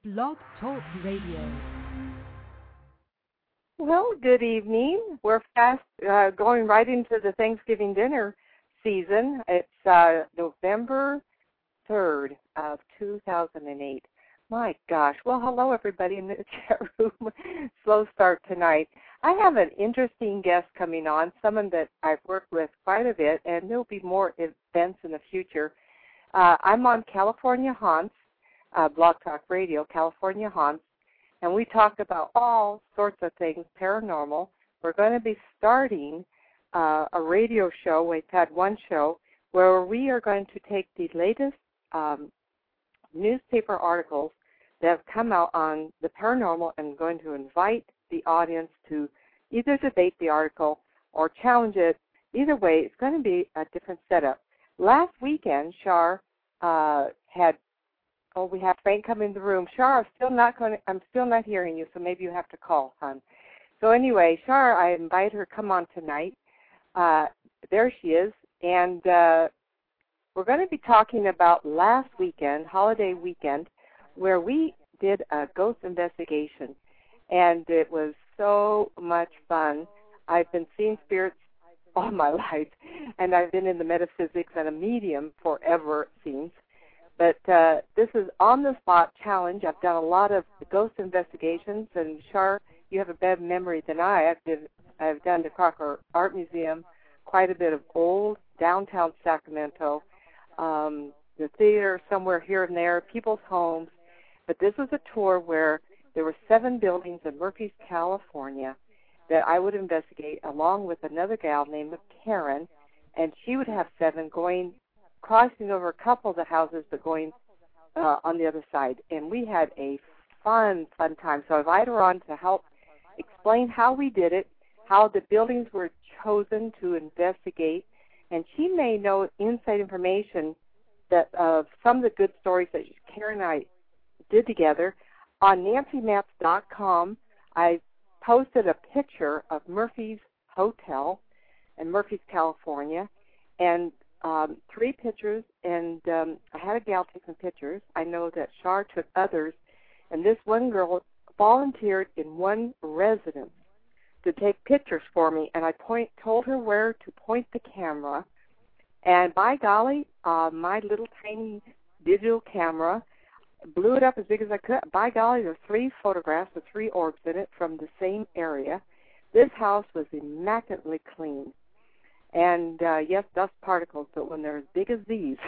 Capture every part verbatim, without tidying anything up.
Blog Talk Radio. Well, good evening. We're fast uh, going right into the Thanksgiving dinner season. It's uh, November third of two thousand eight. My gosh. Well, hello, everybody in the chat room. Slow start tonight. I have an interesting guest coming on, someone that I've worked with quite a bit, and there'll be more events in the future. Uh, I'm on California Haunts, uh, Blog Talk Radio, California Haunts, and we talk about all sorts of things paranormal. We're going to be starting uh, a radio show. We've had one show where we are going to take the latest um, newspaper articles that have come out on the paranormal and going to invite the audience to either debate the article or challenge it. Either way, it's going to be a different setup. Last weekend, Shar uh, had, oh, we have Frank come in the room. Shar, I'm still not going. To, I'm still not hearing you, so maybe you have to call, hon. So anyway, Shar, I invite her to come on tonight. Uh, there she is, and uh, we're going to be talking about last weekend, holiday weekend, where we did a ghost investigation, and it was so much fun. I've been seeing spirits all my life, and I've been in the metaphysics and a medium forever, it seems. But uh, this is on-the-spot challenge. I've done a lot of ghost investigations, and Shar, you have a better memory than I. I've, been, I've done the Crocker Art Museum, quite a bit of old downtown Sacramento, um, the theater somewhere here and there, people's homes. But this was a tour where there were seven buildings in Murphy, California, that I would investigate along with another gal named Karen, and she would have seven going, crossing over a couple of the houses, but going uh, on the other side. And we had a fun, fun time. So I invited her on to help explain how we did it, how the buildings were chosen to investigate, and she may know inside information that of some of the good stories that Karen and I did together. On Nancy Maps dot com, I posted a picture of Murphy's Hotel in Murphy's, California, and um, three pictures, and um, I had a gal take some pictures. I know that Shar took others, and this one girl volunteered in one residence to take pictures for me, and I point, told her where to point the camera, and by golly, uh, my little tiny digital camera blew it up as big as I could. By golly, there were three photographs with three orbs in it from the same area. This house was immaculately clean. And, uh, yes, dust particles, but when they're as big as these,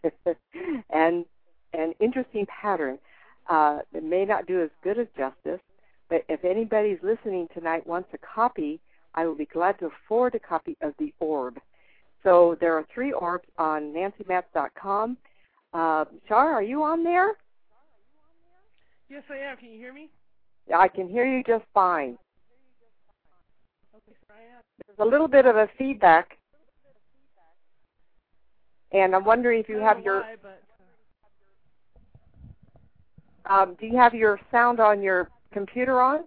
and an interesting pattern, uh, it may not do as good as justice, but if anybody's listening tonight wants a copy, I will be glad to forward a copy of the orb. So there are three orbs on Nancy Maps dot com. Uh, Shar, are you on there? Yes, I am. Can you hear me? I can hear you just fine. Okay, so I am. There's a little bit of a feedback, and I'm wondering if you I have don't know your. why, but, uh... Um, do you have your sound on your computer on?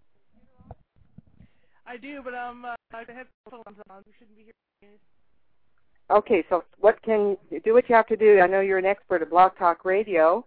I do, but um, uh, I have headphones on. You shouldn't be hearing. Okay, so what can you do? What you have to do? I know you're an expert at Blog Talk Radio.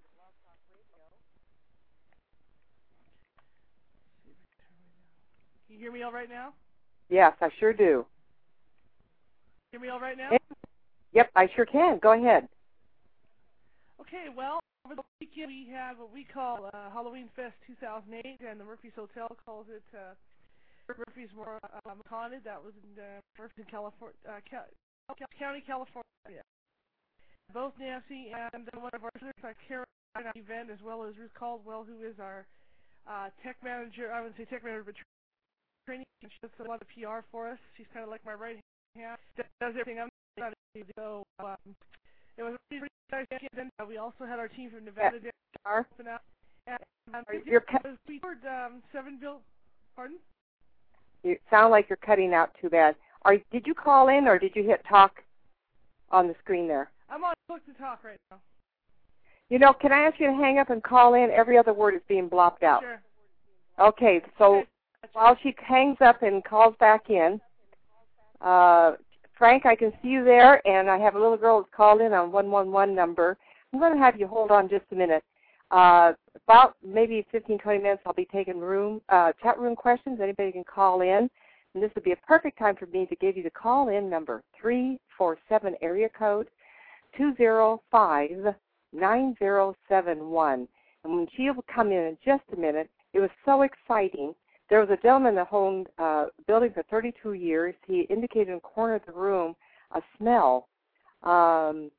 Can you hear me all right now? Yes, I sure do. Hear me all right now? Yep, I sure can. Go ahead. Okay, well, over the weekend we have what we call uh, Halloween Fest two thousand eight, and the Murphy's Hotel calls it uh, Murphy's More um, Haunted. That was in uh, Murphy, California, uh, Cal- County, California. Both Nancy and uh, one of our visitors, uh, Karen, at the event, as well as Ruth Caldwell, who is our uh, tech manager. I wouldn't say tech manager, but training. She does a lot of P R for us. She's kind of like my right hand. Does everything I'm not able to do. So um, it was a pretty nice weekend. Uh, we also had our team from Nevada. Yeah. And, and um, You're cut- we toured um, seven bill. Pardon? You sound like you're cutting out too bad. Are did you call in or did you hit talk on the screen there? I'm on book to talk right now. You know, can I ask you to hang up and call in? Every other word is being blocked out. Sure. Okay, so Okay. while she hangs up and calls back in, uh, Frank, I can see you there, and I have a little girl that's called in on one one one number. I'm going to have you hold on just a minute. Uh, about maybe fifteen, twenty minutes, I'll be taking room uh, chat room questions. Anybody can call in. And this would be a perfect time for me to give you the call-in number, three four seven area code two zero five, nine zero seven one. And when she will come in in just a minute, it was so exciting. There was a gentleman that owned a uh, building for thirty-two years. He indicated in the corner of the room a smell. Um,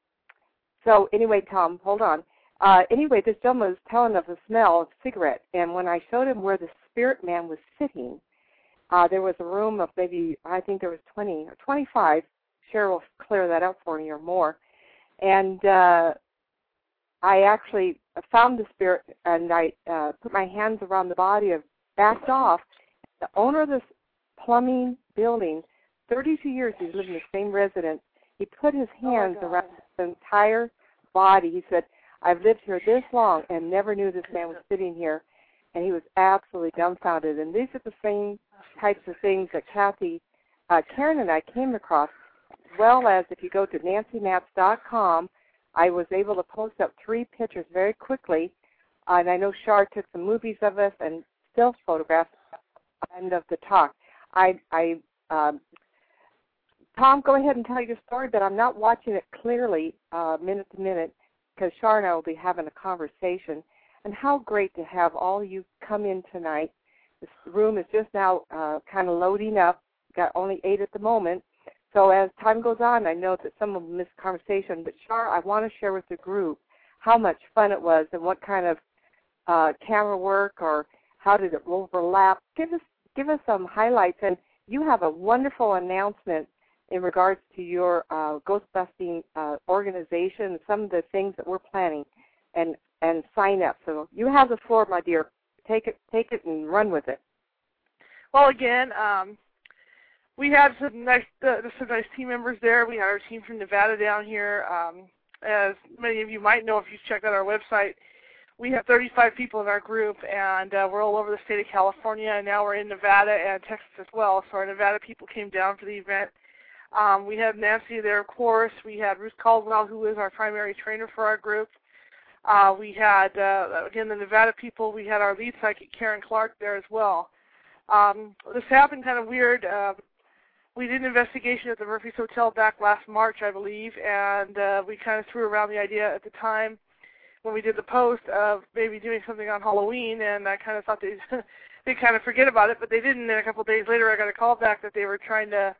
so anyway, Tom, hold on. Uh, anyway, this gentleman was telling of the smell of cigarette. And when I showed him where the spirit man was sitting, uh, there was a room of maybe, I think there was twenty or twenty-five. Cheryl will clear that up for me or more. And uh, I actually found the spirit, and I uh, put my hands around the body of backed off. The owner of this plumbing building, thirty-two years he's lived in the same residence. He put his hands oh around the entire body. He said, I've lived here this long and never knew this man was sitting here. And he was absolutely dumbfounded. And these are the same types of things that Kathy, uh, Karen and I came across, as well as if you go to nancy matz dot com, I was able to post up three pictures very quickly. Uh, and I know Shar took some movies of us and still photographs at the end of the talk. I, I um, Tom, go ahead and tell your story, but I'm not watching it clearly uh, minute to minute because Shar and I will be having a conversation. And how great to have all you come in tonight. This room is just now uh, kind of loading up. Got only eight at the moment. So as time goes on, I know that some will miss the conversation. But Shar, I want to share with the group how much fun it was and what kind of uh, camera work or how did it overlap. Give us give us some highlights. And you have a wonderful announcement in regards to your uh, Ghostbusting uh, organization, some of the things that we're planning, and and sign up. So you have the floor, my dear. Take it, take it, and run with it. Well, again, um, we had some nice, uh, some nice team members there. We had our team from Nevada down here. Um, as many of you might know, if you check out our website, we have thirty-five people in our group, and uh, we're all over the state of California. And now we're in Nevada and Texas as well. So our Nevada people came down for the event. Um, we had Nancy there, of course. We had Ruth Caldwell, who is our primary trainer for our group. Uh, we had, uh, again, the Nevada people. We had our lead psychic, Karen Clark, there as well. Um, this happened kind of weird. Uh, we did an investigation at the Murphy's Hotel back last March, I believe, and uh, we kind of threw around the idea at the time when we did the post of maybe doing something on Halloween, and I kind of thought they'd, they'd kind of forget about it, but they didn't. And a couple of days later, I got a call back that they were trying to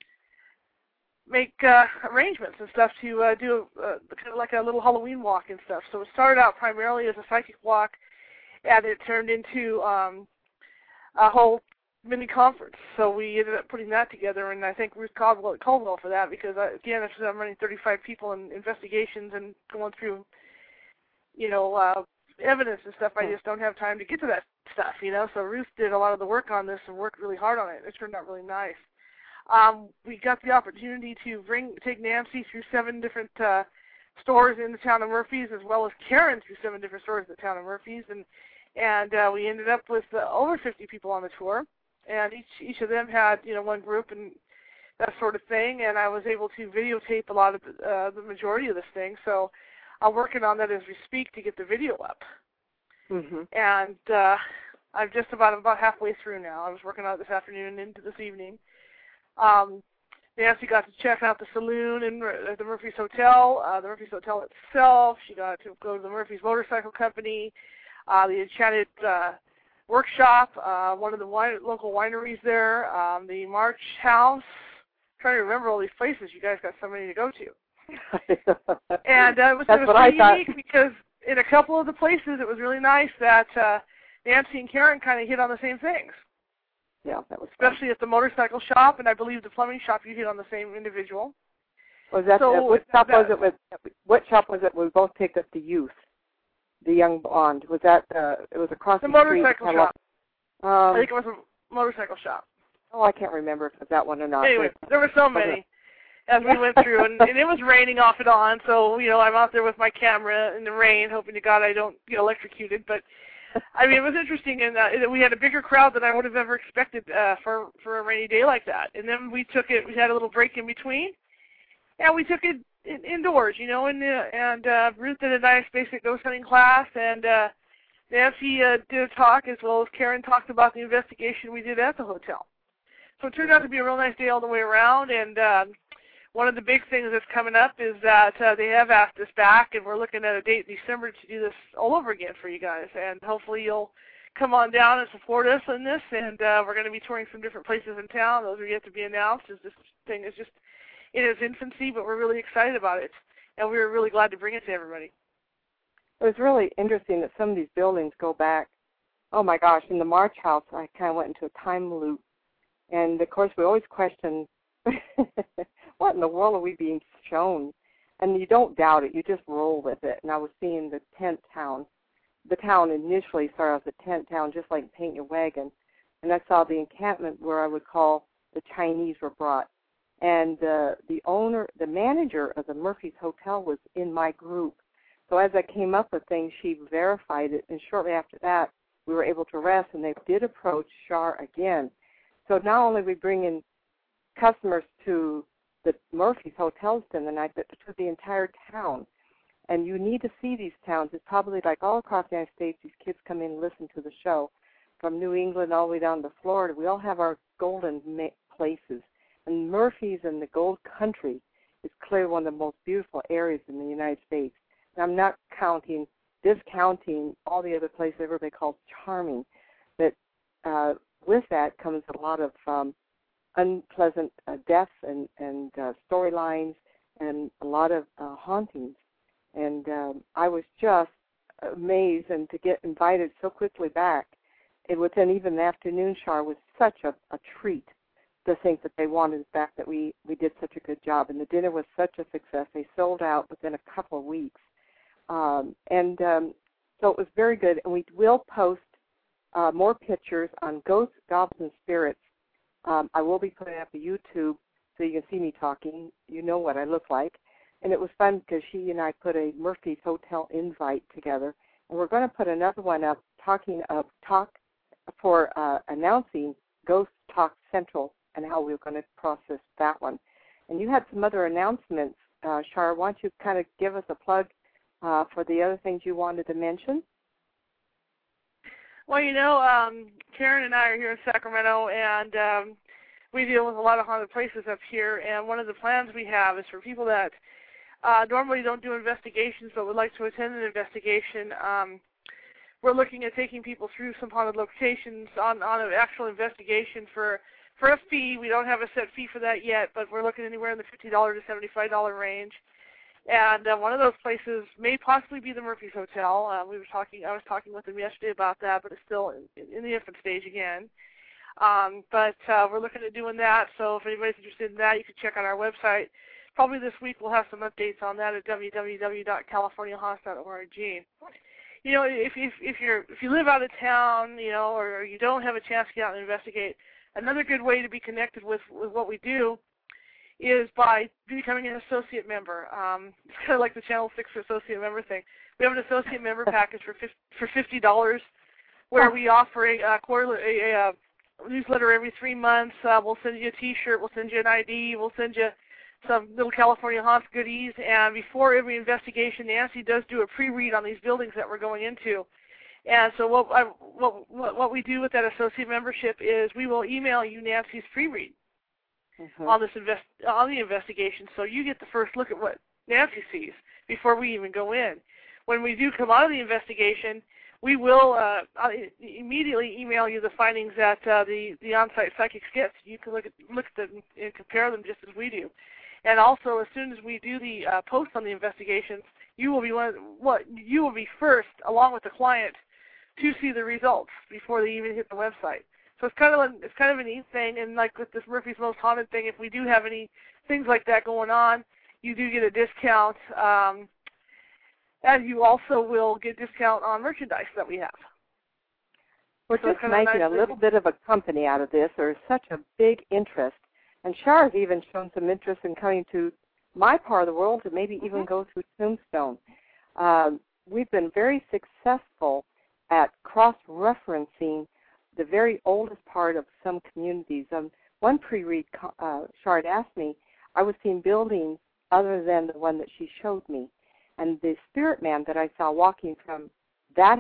make uh, arrangements and stuff to uh, do uh, kind of like a little Halloween walk and stuff. So it started out primarily as a psychic walk, and it turned into um, a whole mini conference. So we ended up putting that together, and I thank Ruth Caldwell, Caldwell for that because, I, again, I'm running thirty-five people in investigations and going through, you know, uh, evidence and stuff. I just don't have time to get to that stuff, you know. So Ruth did a lot of the work on this and worked really hard on it. It turned out really nice. Um, we got the opportunity to bring take Nancy through seven different uh, stores in the town of Murphys, as well as Karen through seven different stores in the town of Murphys, and and uh, we ended up with uh, over fifty people on the tour, and each each of them had you know one group and that sort of thing, and I was able to videotape a lot of uh, the majority of this thing. So I'm working on that as we speak to get the video up, mm-hmm. and uh, I'm just about about halfway through now. I was working on it this afternoon and into this evening. Um, Nancy got to check out the saloon in at the Murphys Hotel, uh, the Murphys Hotel itself. She got to go to the Murphys Motorcycle Company, uh, the Enchanted uh, Workshop, uh, one of the wine, local wineries there, um, the March House. I'm trying to remember all these places. You guys got so many to go to. and uh, it was, That's it was what I pretty thought. unique because in a couple of the places it was really nice that uh, Nancy and Karen kind of hit on the same things. Yeah, that was especially fun. at the motorcycle shop, and I believe the plumbing shop you hit on the same individual. Was that so uh, what shop that, was it? With what shop was it? We both picked up the youth, the young blonde. Was that? Uh, it was across the, the, the street. motorcycle shop. Um, I think it was a motorcycle shop. Oh, I can't remember if it was that one or not. Anyway, there were so many as we went through, and, and it was raining off and on. So you know, I'm out there with my camera in the rain, hoping to God I don't get electrocuted, but. I mean, it was interesting, and uh, we had a bigger crowd than I would have ever expected uh, for for a rainy day like that. And then we took it; we had a little break in between, and we took it in, indoors, you know. And uh, and uh, Ruth did a nice basic ghost hunting class, and uh, Nancy uh, did a talk, as well as Karen talked about the investigation we did at the hotel. So it turned out to be a real nice day all the way around, and um, one of the big things that's coming up is that uh, they have asked us back, and we're looking at a date in December to do this all over again for you guys, and hopefully you'll come on down and support us in this, and uh, we're going to be touring some different places in town. Those are yet to be announced, as this thing is just in its infancy, but we're really excited about it, and we were really glad to bring it to everybody. It was really interesting that some of these buildings go back, oh my gosh, in the March House, I kind of went into a time loop. And, of course, we always question, what in the world are we being shown? And you don't doubt it. You just roll with it. And I was seeing the tent town. The town initially started off as a tent town, just like Paint Your Wagon. And I saw the encampment where I would call the Chinese were brought. And uh, the owner, the manager of the Murphy's Hotel was in my group. So as I came up with things, she verified it, and shortly after that, we were able to rest, and they did approach Shar again. So not only we bring in customers to the Murphy's hotels in the night, but to the entire town. And you need to see these towns. It's probably like all across the United States, these kids come in and listen to the show. From New England all the way down to Florida, we all have our golden places. And Murphy's and the Gold Country is clearly one of the most beautiful areas in the United States. I'm not counting, discounting all the other places everybody calls charming, but uh, with that comes a lot of um, unpleasant uh, deaths and, and uh, storylines and a lot of uh, hauntings. And um, I was just amazed, and to get invited so quickly back, it within even the afternoon shower was such a, a treat to think that they wanted us back, that we, we did such a good job. And the dinner was such a success. They sold out within a couple of weeks. Um, and um, so it was very good, and we will post uh, more pictures on Ghosts, Goblins, and Spirits. Um, I will be putting up a YouTube so you can see me talking. You know what I look like. And it was fun because she and I put a Murphy's Hotel invite together, and we're going to put another one up talking of talk for uh, announcing Ghost Talk Central and how we're going to process that one. And you had some other announcements, uh, Shar. Why don't you kind of give us a plug Uh, for the other things you wanted to mention? Well, you know, um, Karen and I are here in Sacramento, and um, we deal with a lot of haunted places up here, and one of the plans we have is for people that uh, normally don't do investigations but would like to attend an investigation. Um, we're looking at taking people through some haunted locations on, on an actual investigation for, for a fee. We don't have a set fee for that yet, but we're looking anywhere in the fifty dollars to seventy-five dollars range. And uh, one of those places may possibly be the Murphy's Hotel. Uh, we were talking. I was talking with them yesterday about that, but it's still in, in the infant stage again. Um, but uh, we're looking at doing that. So if anybody's interested in that, you can check out our website. Probably this week we'll have some updates on that at w w w dot california haunts dot org. You know, if if if you're if you live out of town, you know, or you don't have a chance to get out and investigate, another good way to be connected with with what we do is by becoming an associate member. Um, it's kind of like the Channel six associate member thing. We have an associate member package for for fifty dollars, where we offer a, a quarterly a, a newsletter every three months. Uh, we'll send you a T-shirt. We'll send you an I D. We'll send you some little California Haunts goodies. And before every investigation, Nancy does do a pre-read on these buildings that we're going into. And so what I, what what we do with that associate membership is we will email you Nancy's pre-read. Mm-hmm. on this invest on the investigation, so you get the first look at what Nancy sees before we even go in. When we do come out of the investigation, we will uh, immediately email you the findings that uh, the the on-site psychics get. You can look at look at them and compare them just as we do. And also, as soon as we do the uh, post on the investigations, you will be one. What you will be first, along with the client, to see the results before they even hit the website. So it's kind of a, it's kind of a neat thing, and like with this Murphy's Most Haunted thing, if we do have any things like that going on, you do get a discount, um, and you also will get discount on merchandise that we have. We're so just making nice a little bit of a company out of this. There's such a big interest, and Shar has even shown some interest in coming to my part of the world to maybe even mm-hmm. go to Tombstone. Um, we've been very successful at cross-referencing the very oldest part of some communities. Um, one pre-read, uh, Shard asked me, I was seeing buildings other than the one that she showed me. And the spirit man that I saw walking from that house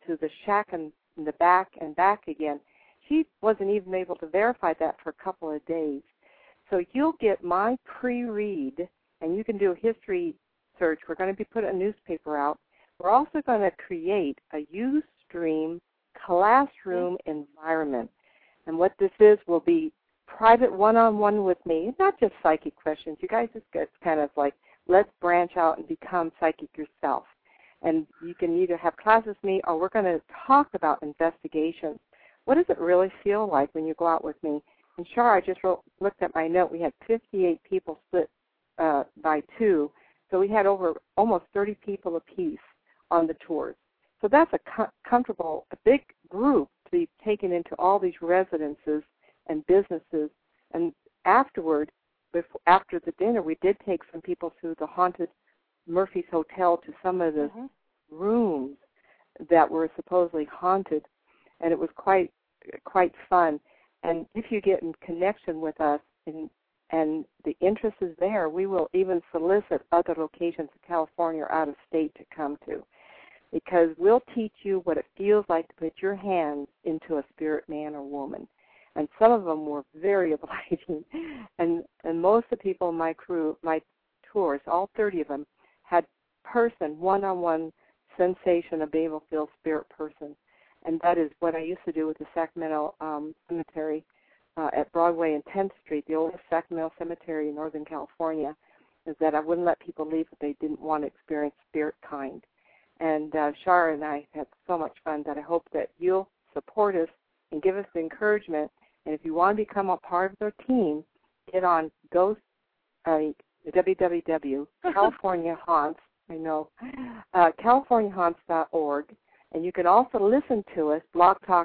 to the shack in, in the back and back again. She wasn't even able to verify that for a couple of days. So you'll get my pre-read, and you can do a history search. We're going to be putting a newspaper out. We're also going to create a Ustream classroom environment. And what this is will be private one-on-one with me, not just psychic questions. You guys just get kind of like, let's branch out and become psychic yourself. And you can either have classes with me or we're going to talk about investigations. What does it really feel like when you go out with me? And Shar, I just wrote, looked at my note. We had fifty-eight people split uh, by two. So we had over almost thirty people apiece on the tours. So that's a co- comfortable, a big group to be taken into all these residences and businesses. And afterward, before, after the dinner, we did take some people to the haunted Murphy's Hotel to some of the mm-hmm. rooms that were supposedly haunted, and it was quite quite fun. And if you get in connection with us and, and the interest is there, we will even solicit other locations in California or out of state to come to, because we'll teach you what it feels like to put your hands into a spirit man or woman. And some of them were very obliging. And, and most of the people in my crew, my tours, all thirty of them, had person, one-on-one sensation of being able to feel spirit person. And that is what I used to do with the Sacramento um, Cemetery uh, at Broadway and tenth Street, the oldest Sacramento cemetery in Northern California, is that I wouldn't let people leave if they didn't want to experience spirit kind. And uh, Shara and I had so much fun that I hope that you'll support us and give us the encouragement. And if you want to become a part of their team, get on Ghost, uh, w w w dot California Haunts, I know, uh, california haunts dot org. And you can also listen to us,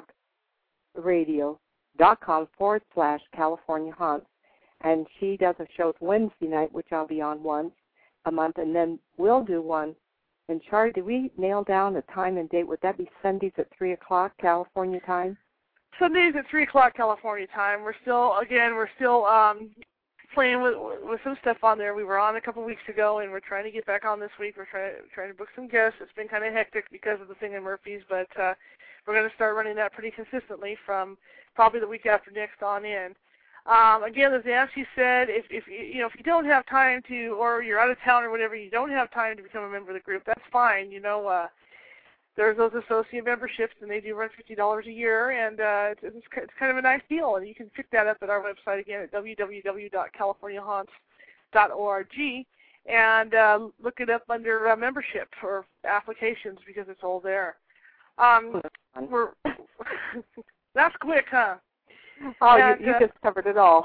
blogtalkradio.com forward slash California Haunts. And she does a show Wednesday night, which I'll be on once a month, and then we'll do one. And Charlie, did we nail down the time and date? Would that be Sundays at three o'clock California time? Sundays at three o'clock California time. We're still, again, we're still um, playing with with some stuff on there. We were on a couple weeks ago, and we're trying to get back on this week. We're trying trying to book some guests. It's been kind of hectic because of the thing in Murphy's, but uh, we're going to start running that pretty consistently from probably the week after next on in. Um, again, as Nancy said, if if you know if you don't have time to, or you're out of town or whatever, you don't have time to become a member of the group, that's fine. You know, uh, there's those associate memberships, and they do run fifty dollars a year, and uh, it's, it's it's kind of a nice deal. And you can pick that up at our website again at w w w dot california haunts dot org and uh, look it up under uh, membership or applications because it's all there. Um, we're that's quick, huh? Oh, and, you, you uh, just covered it all.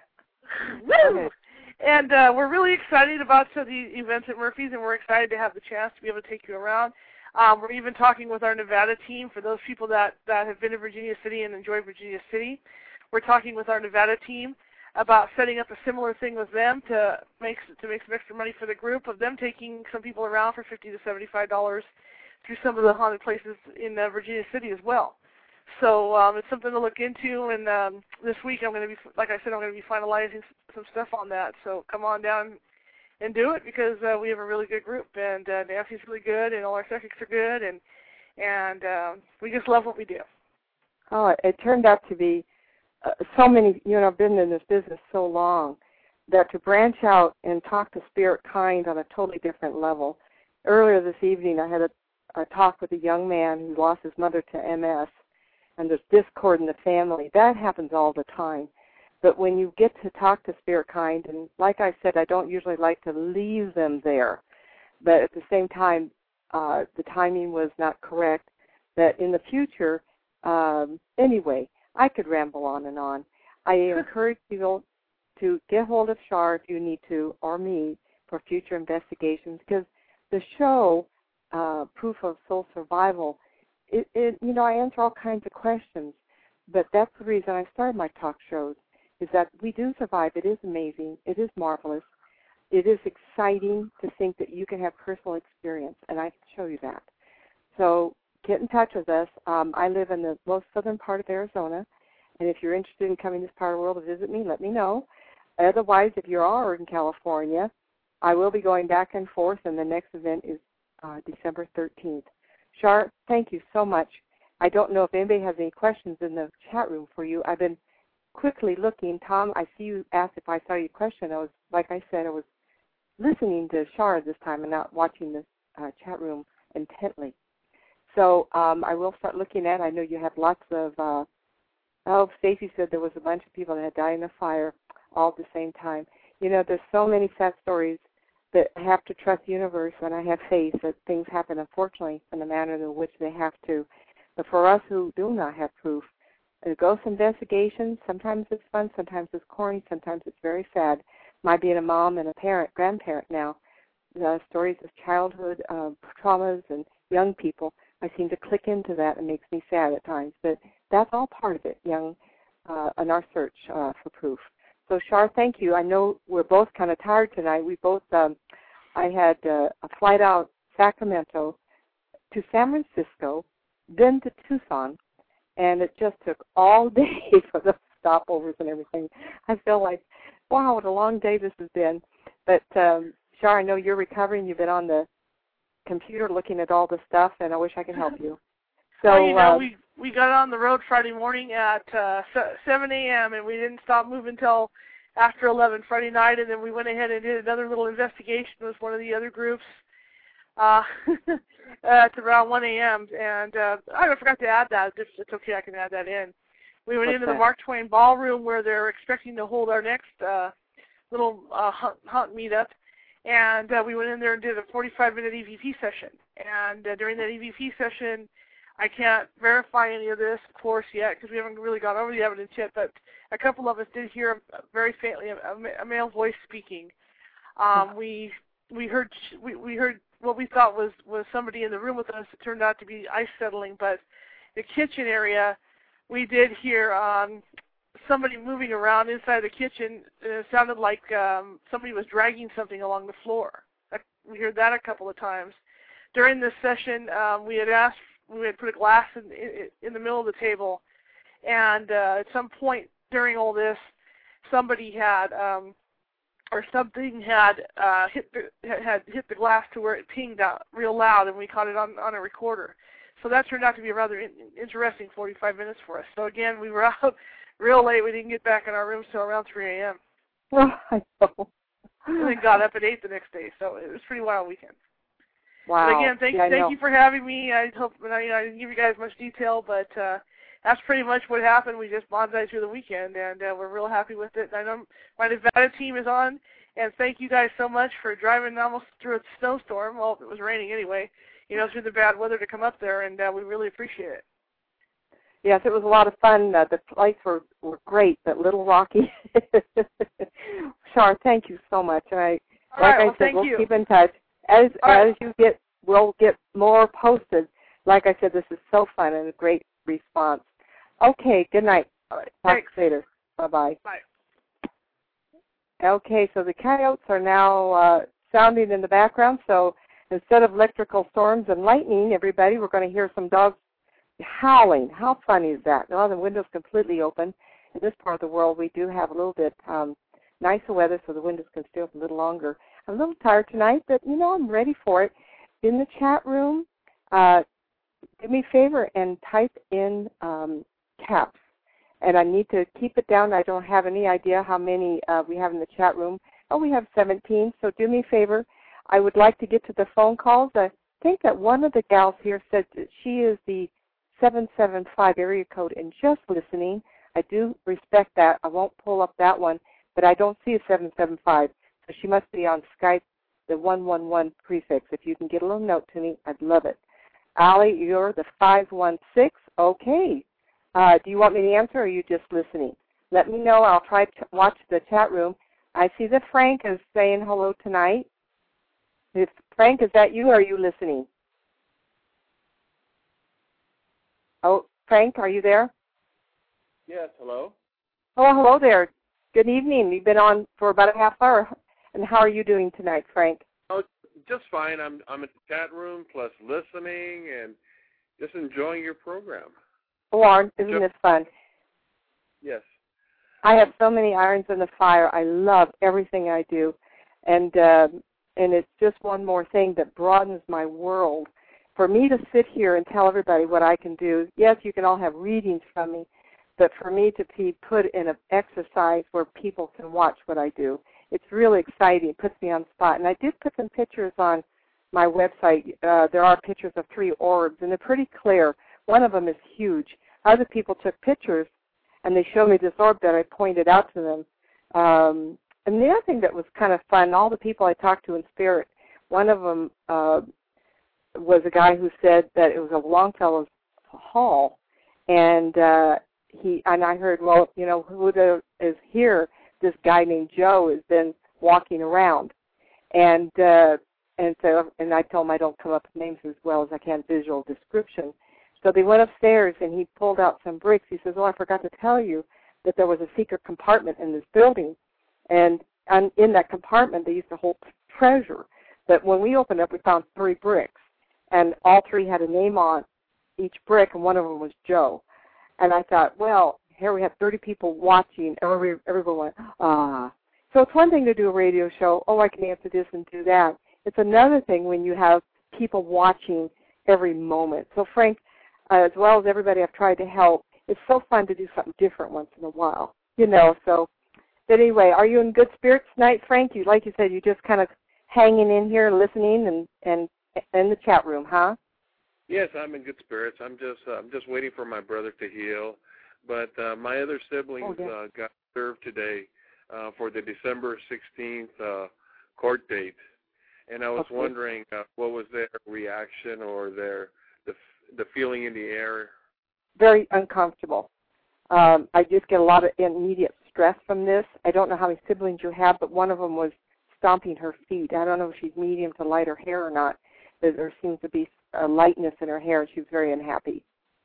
Woo! And uh, we're really excited about uh, the events at Murphy's, and we're excited to have the chance to be able to take you around. Um, we're even talking with our Nevada team for those people that, that have been to Virginia City and enjoy Virginia City. We're talking with our Nevada team about setting up a similar thing with them to make to make some extra money for the group, of them taking some people around for fifty to seventy-five dollars through some of the haunted places in uh, Virginia City as well. So um, it's something to look into, and um, this week I'm going to be, like I said, I'm going to be finalizing some stuff on that. So come on down and do it, because uh, we have a really good group, and uh, Nancy's really good, and all our psychics are good, and and uh, we just love what we do. Oh, it, it turned out to be uh, so many, you know, I've been in this business so long, that to branch out and talk to spirit kind on a totally different level. Earlier this evening I had a, a talk with a young man who lost his mother to M S, and there's discord in the family. That happens all the time. But when you get to talk to spirit kind, and like I said, I don't usually like to leave them there, but at the same time, uh, the timing was not correct, that in the future, um, anyway, I could ramble on and on. I encourage people to get hold of Shar if you need to, or me, for future investigations, because the show, uh, Proof of Soul Survival, It, it, you know, I answer all kinds of questions, but that's the reason I started my talk shows, is that we do survive. It is amazing. It is marvelous. It is exciting to think that you can have personal experience, and I can show you that. So get in touch with us. Um, I live in the most southern part of Arizona, and if you're interested in coming to this part of the world to visit me, let me know. Otherwise, if you are in California, I will be going back and forth, and the next event is uh, December thirteenth. Char, thank you so much. I don't know if anybody has any questions in the chat room for you. I've been quickly looking. Tom, I see you asked if I saw your question. I was, like I said, I was listening to Char this time and not watching the uh, chat room intently. So um, I will start looking at it. I know you have lots of, uh, oh, Stacy said there was a bunch of people that had died in a fire all at the same time. You know, there's so many sad stories that I have to trust the universe, and I have faith that things happen, unfortunately, in the manner in which they have to. But for us who do not have proof, the ghost investigation, sometimes it's fun, sometimes it's corny, sometimes it's very sad. My being a mom and a parent, grandparent now, the stories of childhood uh, traumas and young people, I seem to click into that. It makes me sad at times. But that's all part of it, young, uh, in our search uh, for proof. So, Char, thank you. I know we're both kind of tired tonight. We both, um, I had uh, a flight out Sacramento to San Francisco, then to Tucson, and it just took all day for the stopovers and everything. I feel like, wow, what a long day this has been. But, um, Char, I know you're recovering. You've been on the computer looking at all the stuff, and I wish I could help you. So, well, you know, uh, we we got on the road Friday morning at uh, seven a.m., and we didn't stop moving until after eleven Friday night, and then we went ahead and did another little investigation with one of the other groups uh, at around one a.m., and uh, I forgot to add that. It's, it's okay, I can add that in. We went What's into that? the Mark Twain Ballroom where they're expecting to hold our next uh, little uh, hunt, hunt meetup, and uh, we went in there and did a forty-five minute E V P session. And uh, during that E V P session, I can't verify any of this, of course, yet, because we haven't really gone over the evidence yet, but a couple of us did hear very faintly a, a male voice speaking. Um, we we heard we, we heard what we thought was, was somebody in the room with us. It turned out to be ice settling, but the kitchen area, we did hear um, somebody moving around inside the kitchen. It sounded like um, somebody was dragging something along the floor. We heard that a couple of times. During this session, um, we had asked, we had put a glass in, in, in the middle of the table, and uh, at some point during all this, somebody had, um, or something had uh, hit the had hit the glass to where it pinged out real loud, and we caught it on, on a recorder. So that turned out to be a rather in, interesting forty-five minutes for us. So again, we were out real late. We didn't get back in our rooms till around three a.m. Well, I know. And then got up at eight the next day. So it was a pretty wild weekend. Wow. But again, thank, yeah, thank you for having me. I hope I, I didn't give you guys much detail, but uh, that's pretty much what happened. We just bonsaied through the weekend, and uh, we're real happy with it. I know my Nevada team is on, and thank you guys so much for driving almost through a snowstorm. Well, it was raining anyway, you know, through the bad weather to come up there, and uh, we really appreciate it. Yes, it was a lot of fun. Uh, the flights were, were great, but a little rocky. Char, thank you so much. And I, All like right, I well, said, thank we'll you. keep in touch. As All right. as you get, we'll get more posted. Like I said, this is so fun and a great response. Okay, good night. All right, Talk thanks. later. Bye-bye. Bye. Okay, so the coyotes are now uh, sounding in the background. So instead of electrical storms and lightning, everybody, we're going to hear some dogs howling. How funny is that? Well, the window's completely open. In this part of the world, we do have a little bit um, nicer weather, so the windows can stay open a little longer. I'm a little tired tonight, but, you know, I'm ready for it. In the chat room, uh, do me a favor and type in um, caps. And I need to keep it down. I don't have any idea how many uh, we have in the chat room. Oh, we have seventeen, so do me a favor. I would like to get to the phone calls. I think that one of the gals here said that she is the seven seven five area code and just listening. I do respect that. I won't pull up that one, but I don't see a seven seven five. So she must be on Skype, the one one one prefix. If you can get a little note to me, I'd love it. Allie, you're the five one six. Okay. Uh, do you want me to answer, or are you just listening? Let me know. I'll try to watch the chat room. I see that Frank is saying hello tonight. If Frank, is that you, or are you listening? Oh, Frank, are you there? Yes, hello. Oh, hello there. Good evening. You've been on for about a half hour. And how are you doing tonight, Frank? Oh, just fine. I'm I'm in the chat room, plus listening and just enjoying your program. Oh, Warren, isn't this fun? Yes. I have so many irons in the fire. I love everything I do, and uh, and it's just one more thing that broadens my world. for me to sit here and tell everybody what I can do, yes, you can all have readings from me, but for me to be put in an exercise where people can watch what I do, it's really exciting. It puts me on the spot. And I did put some pictures on my website. Uh, there are pictures of three orbs, and they're pretty clear. One of them is huge. Other people took pictures, and they showed me this orb that I pointed out to them. Um, and the other thing that was kind of fun, all the people I talked to in spirit, one of them uh, was a guy who said that it was a Longfellow's Hall, and uh, he and I heard, well, you know, who the, is here? This guy named Joe has been walking around, and uh, and so and I told him I don't come up with names as well as I can, visual description. So they went upstairs, and he pulled out some bricks. He says, "Oh, I forgot to tell you that there was a secret compartment in this building, and on, in that compartment they used to hold treasure. But when we opened up, we found three bricks, and all three had a name on each brick, and one of them was Joe." And I thought, well, here we have thirty people watching, and every, everyone went, ah. So it's one thing to do a radio show, oh, I can answer this and do that. It's another thing when you have people watching every moment. So, Frank, uh, as well as everybody I've tried to help, it's so fun to do something different once in a while, you know. So, but anyway, are you in good spirits tonight, Frank? You, like you said, you just kind of hanging in here, listening, and, and in the chat room, huh? Yes, I'm in good spirits. I'm just uh, I'm just waiting for my brother to heal. But uh, my other siblings oh, yeah. uh, got served today uh, for the December sixteenth uh, court date, and I was okay. wondering uh, what was their reaction or their the the feeling in the air. Very uncomfortable. Um, I just get a lot of immediate stress from this. I don't know how many siblings you have, but one of them was stomping her feet. I don't know if she's medium to lighter hair or not. There seems to be a lightness in her hair, and she was very unhappy.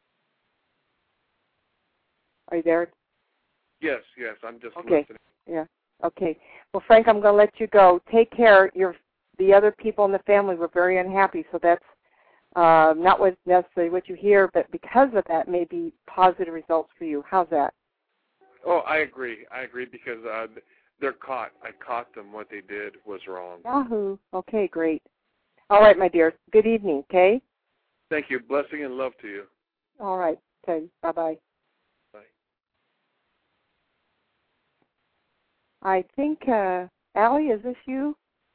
Are you there? Yes, yes, I'm just okay. listening. Yeah, okay. Well, Frank, I'm going to let you go. Take care. Your the other people in the family were very unhappy, so that's uh, not what necessarily what you hear, but because of that, may be positive results for you. How's that? Oh, I agree. I agree because uh, they're caught. I caught them. What they did was wrong. Yahoo. Okay, great. All right, my dear. Good evening, okay? Thank you. Blessing and love to you. All right. Okay. Bye-bye. Bye. I think, uh, Allie, is this you?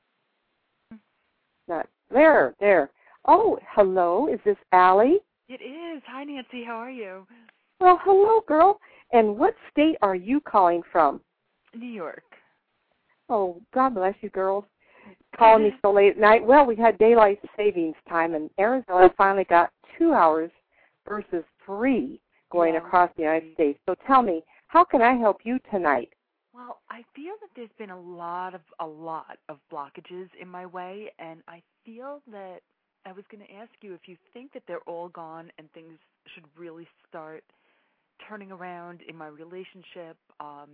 Not there. There. Oh, hello. Is this Allie? It is. Hi, Nancy. How are you? Well, hello, girl. And what state are you calling from? New York. Oh, God bless you, girls. Calling me so late at night. Well, we had daylight savings time, and Arizona finally got two hours versus three going yeah, across the United States. So tell me, how can I help you tonight? Well, I feel that there's been a lot of a lot of blockages in my way, and I feel that I was going to ask you if you think that they're all gone and things should really start turning around in my relationship, um,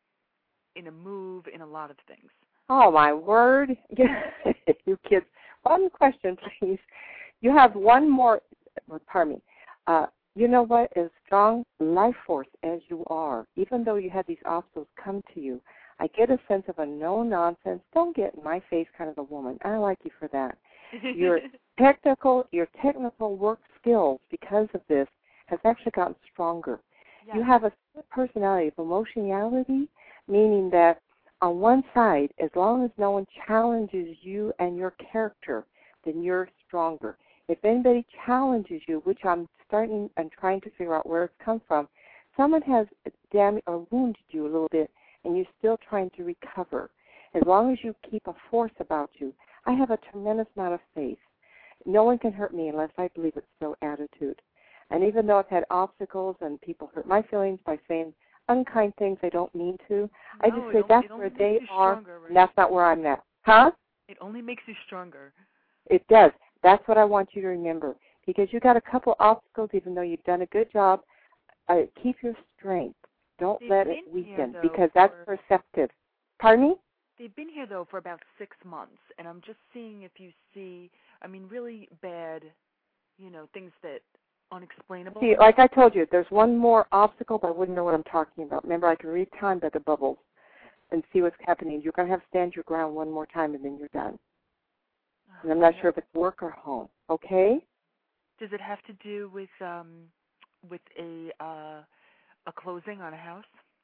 in a move, in a lot of things. Oh, my word. You kids. One question, please. You have one more, pardon me. Uh, you know what? As strong life force as you are, even though you had these obstacles come to you, I get a sense of a no-nonsense, don't get in my face kind of a woman. I like you for that. Your technical, your technical work skills, because of this, has actually gotten stronger. Yes. You have a personality of emotionality, meaning that on one side, as long as no one challenges you and your character, then you're stronger. If anybody challenges you, which I'm starting and trying to figure out where it's come from, someone has damaged or wounded you a little bit, and you're still trying to recover. As long as you keep a force about you, I have a tremendous amount of faith. No one can hurt me unless I believe it's so attitude. And even though I've had obstacles and people hurt my feelings by saying unkind things I don't mean to, no, I just say only, that's where they are, stronger, right? And that's not where I'm at. Huh? It only makes you stronger. It does. That's what I want you to remember. Because you got a couple obstacles, even though you've done a good job, uh, keep your strength. Don't They've let it here, weaken, though, because that's for, perceptive. Pardon me? They've been here, though, for about six months, and I'm just seeing if you see, I mean, really bad, you know, things that unexplainable. See, like I told you, there's one more obstacle, but I wouldn't know what I'm talking about. Remember, I can read time by the bubbles and see what's happening. You're going to have to stand your ground one more time, and then you're done. And I'm not sure if it's work or home, okay? Does it have to do with um with a uh, a closing on a house?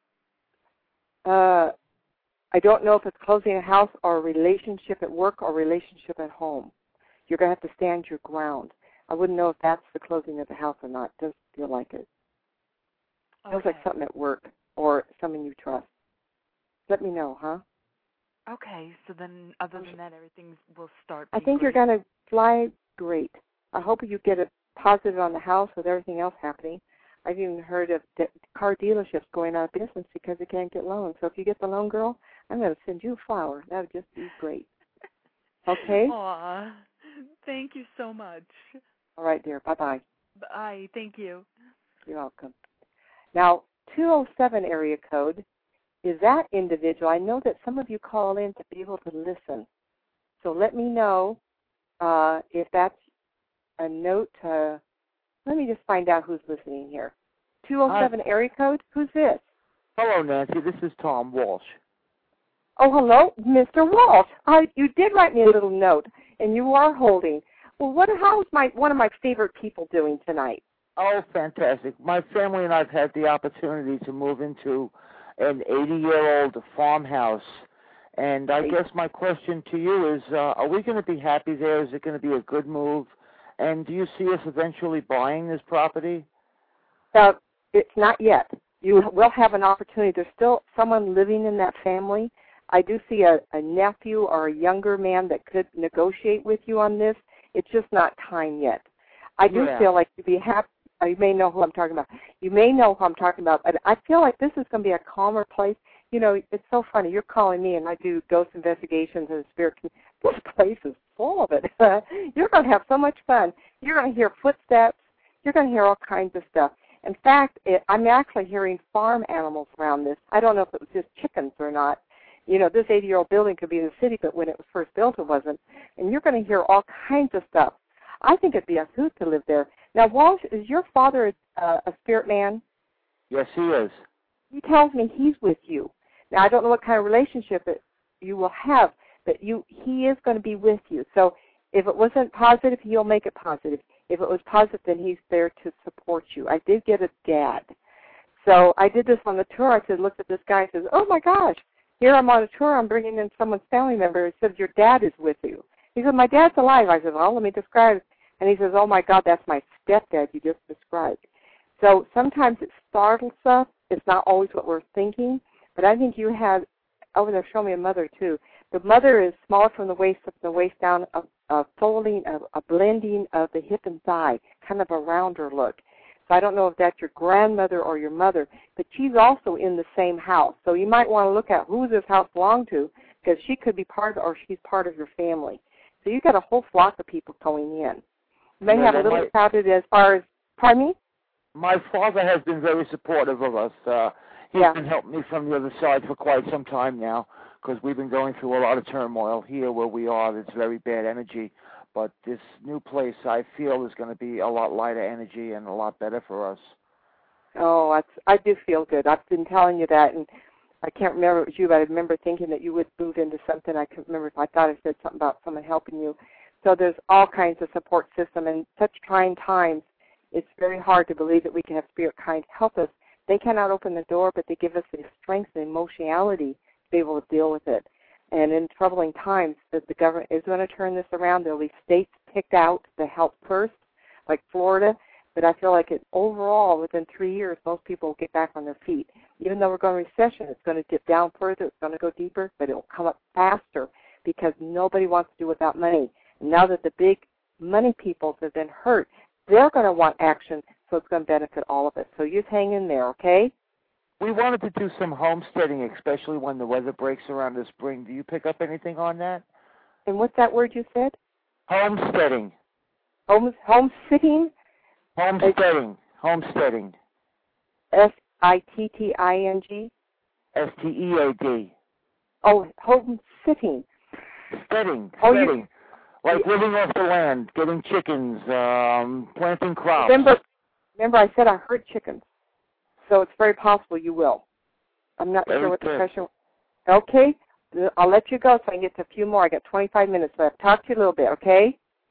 Uh, I don't know if it's closing a house or a relationship at work or a relationship at home. You're going to have to stand your ground. I wouldn't know if that's the closing of the house or not. It doesn't feel like it. It feels Okay. like something at work or someone you trust. Let me know, huh? Okay, so then other than that, everything will start. I think you're going to fly great. I hope you get a positive on the house with everything else happening. I've even heard of de- car dealerships going out of business because they can't get loans. So if you get the loan, girl, I'm going to send you a flower. That would just be great. Okay? Aw, thank you so much. All right, dear. Bye-bye. Bye, thank you. You're welcome. Now, two oh seven area code is that individual. I know that some of you call in to be able to listen. So let me know uh, if that's a note. Uh, let me just find out who's listening here. two oh seven Hi. Area code? Who's this? Hello, Nancy. This is Tom Walsh. Oh, hello, Mister Walsh. Uh, you did write me a little note, and you are holding. Well, what? How's my one of my favorite people doing tonight? Oh, fantastic. My family and I have had the opportunity to move into an eighty-year-old farmhouse. And I guess my question to you is, uh, are we going to be happy there? Is it going to be a good move? And do you see us eventually buying this property? Uh, it's not yet. You will have an opportunity. There's still someone living in that family. I do see a, a nephew or a younger man that could negotiate with you on this. It's just not time yet. I do Yeah. feel like you'd be happy. You may know who I'm talking about. You may know who I'm talking about, but I feel like this is going to be a calmer place. You know, it's so funny. You're calling me, and I do ghost investigations and spirit. This place is full of it. You're going to have so much fun. You're going to hear footsteps. You're going to hear all kinds of stuff. In fact, it, I'm actually hearing farm animals around this. I don't know if it was just chickens or not. You know, this eighty-year-old building could be in the city, but when it was first built, it wasn't. And you're going to hear all kinds of stuff. I think it'd be a hoot to live there. Now, Walsh, is your father uh, a spirit man? Yes, he is. He tells me he's with you. Now, I don't know what kind of relationship it, you will have, but you he is going to be with you. So if it wasn't positive, he'll make it positive. If it was positive, then he's there to support you. I did get a dad. So I did this on the tour. I said, looked at this guy and says, oh, my gosh, here I'm on a tour. I'm bringing in someone's family member. He said, your dad is with you. He said, my dad's alive. I said, well, let me describe it. And he says, oh, my God, that's my stepdad you just described. So sometimes it startles us. It's not always what we're thinking. But I think you had, over there, show me a mother, too. The mother is smaller from the waist up, the waist down, a, a folding, a, a blending of the hip and thigh, kind of a rounder look. So I don't know if that's your grandmother or your mother, but she's also in the same house. So you might want to look at who this house belonged to, because she could be part of, or she's part of your family. So you've got a whole flock of people going in. You may Yeah, have a little my, crowded as far as, pardon me? My father has been very supportive of us. Uh, he's yeah. been helping me from the other side for quite some time now, because we've been going through a lot of turmoil here where we are. It's very bad energy. But this new place, I feel, is going to be a lot lighter energy and a lot better for us. Oh, that's, I do feel good. I've been telling you that, and I can't remember if it was you, but I remember thinking that you would move into something. I can't remember if I thought I said something about someone helping you. So there's all kinds of support system, and such trying times, it's very hard to believe that we can have spirit kind help us. They cannot open the door, but they give us the strength and emotionality to be able to deal with it. And in troubling times, that the government is going to turn this around. There will be states picked out to help first, like Florida. But I feel like it, overall, within three years, most people will get back on their feet. Even though we're going to recession, it's going to dip down further. It's going to go deeper, but it will come up faster because nobody wants to do without money. And now that the big money people have been hurt, they're going to want action, so it's going to benefit all of us. So you just hang in there, okay? We wanted to do some homesteading, especially when the weather breaks around the spring. Do you pick up anything on that? And what's that word you said? Homesteading. Home, home sitting? Homesteading. Homesteading. S I T T I N G? S T E A D. Oh, home sitting. Steading. Oh, steading. you, like you, living off the land, getting chickens, um, planting crops. Remember, remember I said I heard chickens. So it's very possible you will. I'm not very sure what good. the question. Okay, I'll let you go so I can get to a few more. I got twenty-five minutes left. Talk to you a little bit, okay?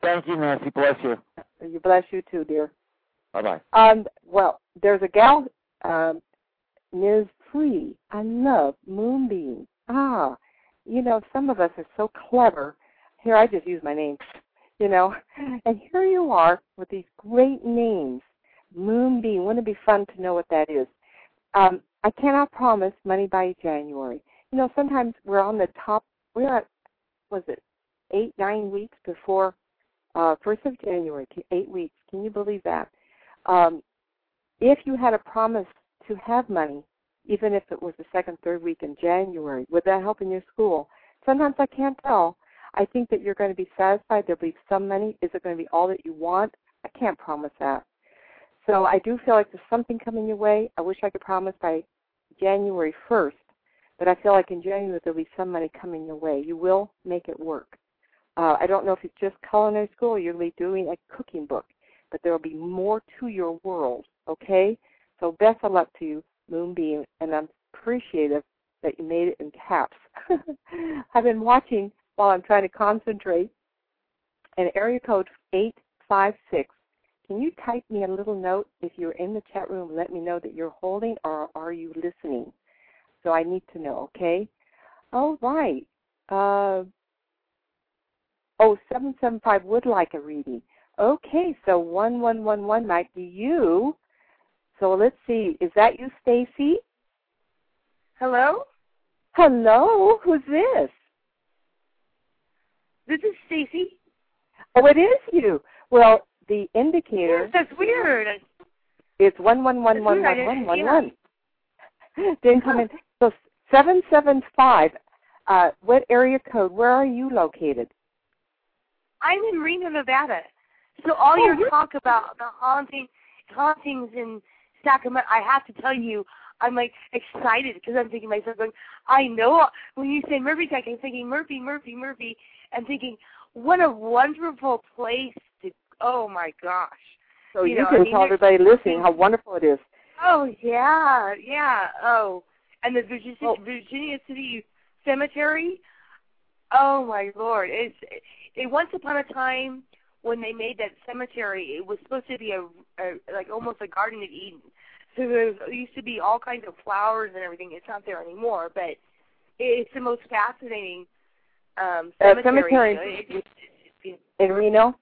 Thank you, Nancy. Bless you. You bless you too, dear. Bye-bye. Um, well, there's a gal, um, Miz Free. I love Moonbeam. Ah, you know, some of us are so clever. Here, I just use my name, you know. And here you are with these great names. Moonbeam. Wouldn't it be fun to know what that is? Um, I cannot promise money by January. You know, sometimes we're on the top. We're at, was it, eight, nine weeks before uh, first of January, eight weeks. Can you believe that? Um, if you had a promise to have money, even if it was the second, third week in January, would that help in your school? Sometimes I can't tell. I think that you're going to be satisfied. There'll be some money. Is it going to be all that you want? I can't promise that. So I do feel like there's something coming your way. I wish I could promise by January first, but I feel like in January there'll be some money coming your way. You will make it work. Uh, I don't know if it's just culinary school or you'll be doing a cooking book, but there will be more to your world, okay? So best of luck to you, Moonbeam, and I'm appreciative that you made it in caps. I've been watching while I'm trying to concentrate, and area code eight five six. Can you type me a little note if you're in the chat room and let me know that you're holding, or are you listening? So I need to know, okay? All right. Uh, oh, seven seven five would like a reading. Okay, so one one one one might be you. So let's see. Is that you, Stacy? Hello? Hello. Who's this? This is Stacy. Oh, it is you. Well, the indicator. Yes, that's weird. It's one one one one one one one one. Didn't come in. So seven seven five. Uh, what area code? Where are you located? I'm in Reno, Nevada. So all oh, your you're... talk about the haunting, hauntings in Sacramento, I have to tell you, I'm like excited because I'm thinking to myself, going, I know when you say Murphy Tech, I'm thinking Murphy, Murphy, Murphy, and thinking, what a wonderful place to. Oh my gosh! So you, you know, can I mean, tell everybody listening how wonderful it is. Oh yeah, yeah. Oh, and the Virginia, oh. Virginia City Cemetery. Oh my Lord! It's it, once upon a time when they made that cemetery, it was supposed to be a, a like almost a Garden of Eden. So there, was, there used to be all kinds of flowers and everything. It's not there anymore, but it's the most fascinating um, cemetery. Uh, cemetery it, it, it, it, in Reno.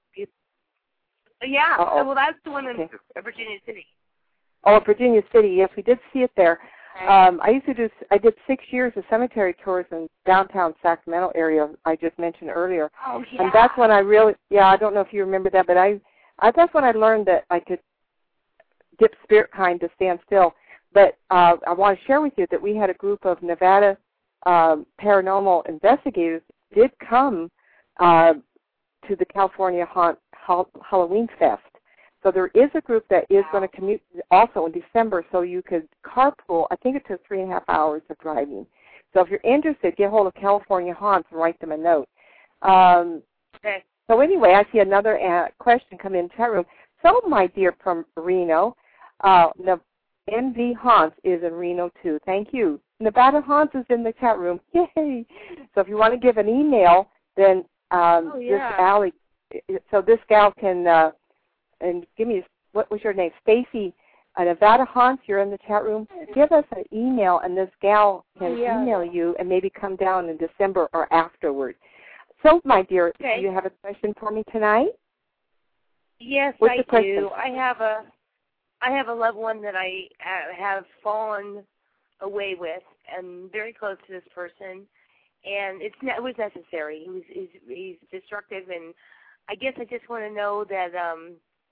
Yeah. Uh-oh. Well, that's the one in okay. Virginia City. Oh, Virginia City. Yes, we did see it there. Um, I used to do. I did six years of cemetery tours in downtown Sacramento area. I just mentioned earlier. Oh yeah. And that's when I really. Yeah, I don't know if you remember that, but I. I that's when I learned that I could dip spirit kind to stand still. But uh, I want to share with you that we had a group of Nevada um, paranormal investigators did come uh, to the California Haunt Halloween Fest. So there is a group that is wow. going to commute also in December, so you could carpool. I think it took three and a half hours of driving. So if you're interested, get hold of California Haunts and write them a note. Um, okay. So anyway, I see another uh, question come in the chat room. So, my dear from Reno, uh, N V Haunts is in Reno too. Thank you. Nevada Haunts is in the chat room. Yay! So if you want to give an email, then um, oh, yeah. this Allie, so this gal can. Uh, And give me, what was your name? Stacy, uh, Nevada Haunts, you're in the chat room. Give us an email, and this gal can yeah. email you and maybe come down in December or afterward. So, my dear, okay. do you have a question for me tonight? Yes, What's I the question? do. I have a, I have a loved one that I uh, have fallen away with, and very close to this person, and it's it was necessary. He was he's, he's destructive, and I guess I just want to know that. Um,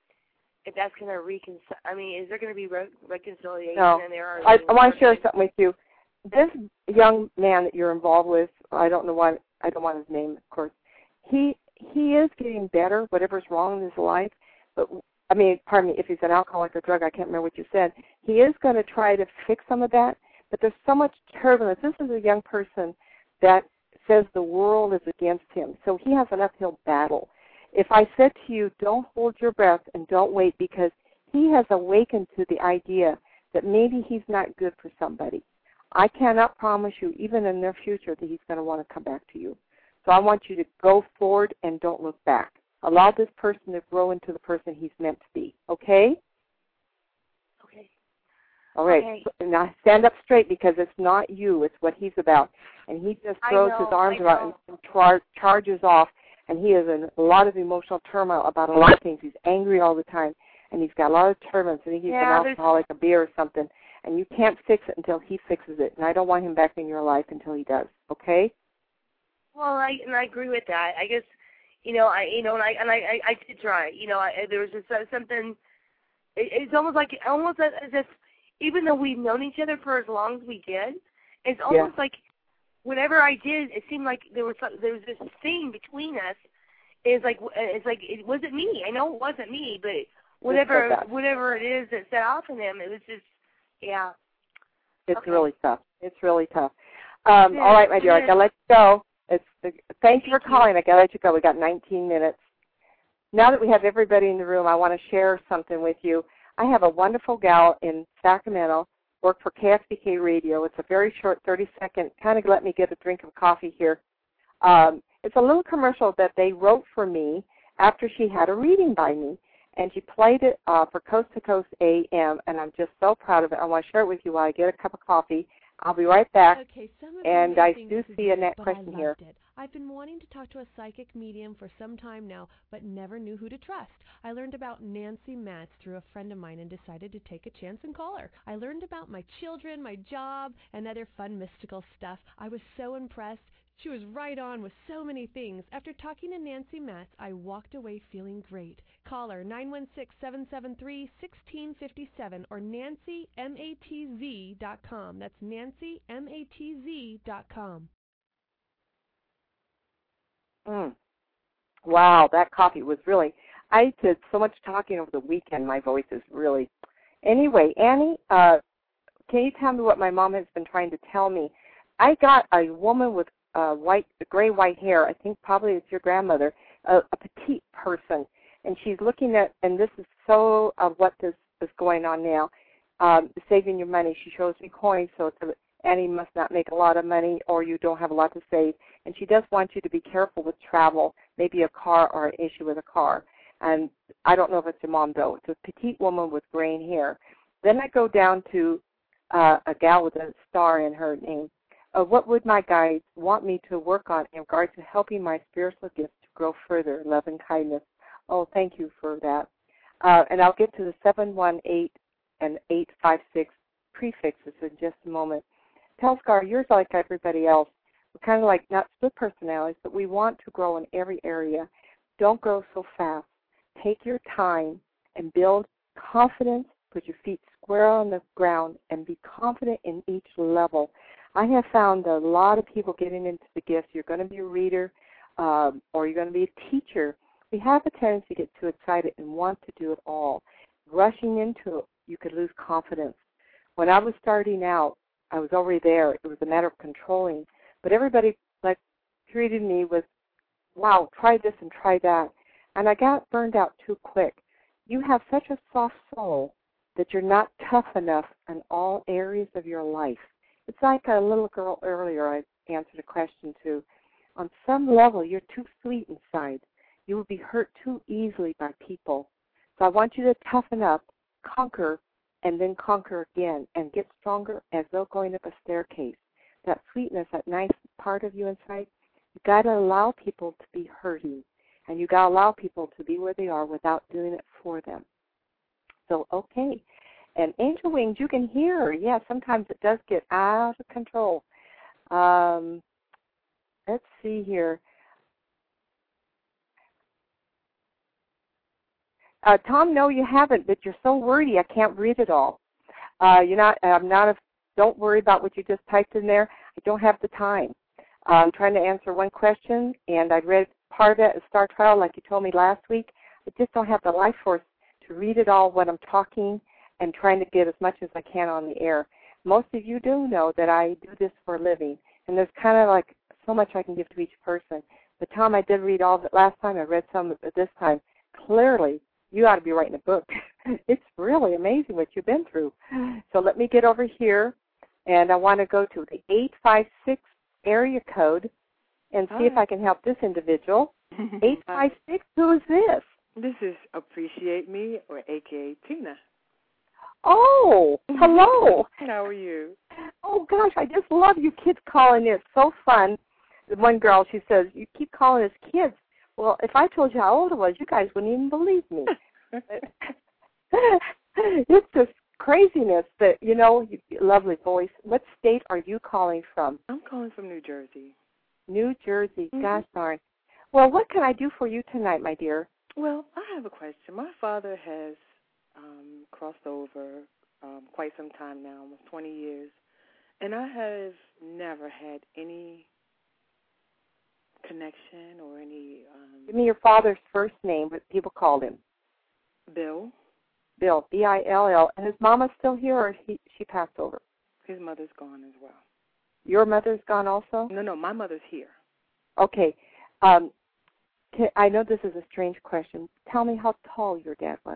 If that's going to reconcile, I mean, is there going to be re- reconciliation? No. And there are I, I want to share something with you. This young man that you're involved with, I don't know why, I don't want his name, of course. He he is getting better, whatever's wrong in his life. But I mean, pardon me, if he's an alcoholic or drug, I can't remember what you said. He is going to try to fix some of that, but there's so much turbulence. This is a young person that says the world is against him, so he has an uphill battle. If I said to you, don't hold your breath and don't wait, because he has awakened to the idea that maybe he's not good for somebody. I cannot promise you, even in their future, that he's going to want to come back to you. So I want you to go forward and don't look back, Allow this person to grow into the person he's meant to be. Okay? Okay. All right. Okay. Now stand up straight because it's not you. It's what he's about. And he just throws know, his arms I around know. and char- charges off. And he is in a lot of emotional turmoil about a lot of things. He's angry all the time. And he's got a lot of turbulence. I think he's Yeah, an alcoholic, a beer or something. And you can't fix it until he fixes it. And I don't want him back in your life until he does. Okay? Well, I and I agree with that. I guess, you know, I you know, and I and I I, I did try. You know, I, there was just uh, something. It, it's almost like almost as if even though we've known each other for as long as we did, it's almost yeah. like whenever I did, it seemed like there was there was this thing between us. It's like it's like it wasn't me. I know it wasn't me, but whatever whatever it is that set off in him, it was just yeah. It's okay. really tough. It's really tough. Um, yeah. all right, my dear, yeah. I gotta let you go. It's the, thanks Thank for calling. I gotta let you go. We got nineteen minutes. Now that we have everybody in the room, I want to share something with you. I have a wonderful gal in Sacramento, worked for K S B K Radio. It's a very short thirty second, kind of let me get a drink of coffee here. Um, it's a little commercial that they wrote for me after she had a reading by me, and she played it uh, for Coast to Coast A M, and I'm just so proud of it. I want to share it with you while I get a cup of coffee. I'll be right back. Okay, some of and you I think do this is see a weird, net but question I here. loved it. I've been wanting to talk to a psychic medium for some time now, but never knew who to trust. I learned about Nancy Matz through a friend of mine and decided to take a chance and call her. I learned about my children, my job, and other fun mystical stuff. I was so impressed. She was right on with so many things. After talking to Nancy Matz, I walked away feeling great. Call her nine one six, seven seven three, one six five seven or nancy matz dot com. That's nancy matz dot com. Mm. Wow, that coffee was really, I did so much talking over the weekend, my voice is really, anyway, Annie, uh, can you tell me what my mom has been trying to tell me? I got a woman with uh, white, gray-white hair, I think probably it's your grandmother, a, a petite person, and she's looking at, and this is so of what this is going on now, um, saving your money. She shows me coins, so it's a, Annie must not make a lot of money or you don't have a lot to save. And she does want you to be careful with travel, maybe a car or an issue with a car. And I don't know if it's your mom, though. It's a petite woman with graying hair. Then I go down to uh, a gal with a star in her name. Uh, what would my guides want me to work on in regards to helping my spiritual gifts to grow further, love and kindness? Oh, thank you for that. Uh, and I'll get to the seven one eight and eight five six prefixes in just a moment. Telscar, you're like everybody else. We're kind of like not split personalities, but we want to grow in every area. Don't grow so fast. Take your time and build confidence. Put your feet square on the ground and be confident in each level. I have found a lot of people getting into the gifts. You're going to be a reader um, or you're going to be a teacher. We have a tendency to get too excited and want to do it all. Rushing into it, you could lose confidence. When I was starting out, I was already there. It was a matter of controlling. But everybody like treated me with, wow, try this and try that. And I got burned out too quick. You have such a soft soul that you're not tough enough in all areas of your life. It's like a little girl earlier I answered a question to. On some level, you're too sweet inside. You will be hurt too easily by people. So I want you to toughen up, conquer, and then conquer again and get stronger as though going up a staircase. That sweetness, that nice part of you inside, you got to allow people to be hurting. And you got to allow people to be where they are without doing it for them. So, okay. And Angel Wings, you can hear her. Yeah, sometimes it does get out of control. Um, let's see here. Uh, Tom, no, you haven't, but you're so wordy, I can't read it all. Uh, you're not, I'm not, a, don't worry about what you just typed in there. I don't have the time. Uh, I'm trying to answer one question, and I read part of it at Star Trial like you told me last week. I just don't have the life force to read it all when I'm talking and trying to get as much as I can on the air. Most of you do know that I do this for a living, and there's kind of like so much I can give to each person. But Tom, I did read all of it last time. I read some of it this time. Clearly, you ought to be writing a book. It's really amazing what you've been through. So let me get over here, and I want to go to the eight five six area code and see Hi. if I can help this individual. eight five six, who is this? This is Appreciate Me, or A K A Tina. Oh, hello. How are you? Oh, gosh, I just love you kids calling in. It's so fun. One girl, she says, you keep calling us kids. Well, if I told you how old I was, you guys wouldn't even believe me. It's just craziness that, you know, lovely voice. What state are you calling from? I'm calling from New Jersey. New Jersey. Mm-hmm. Gosh darn. Well, what can I do for you tonight, my dear? Well, I have a question. My father has um, crossed over um, quite some time now, almost twenty years, and I have never had any connection or any... Um, Give me your father's first name, but people called him. Bill. Bill, B I L L. And his mama still here, or he, she passed over? His mother's gone as well. Your mother's gone also? No, no, my mother's here. Okay. Um, t- I know this is a strange question. Tell me how tall your dad was.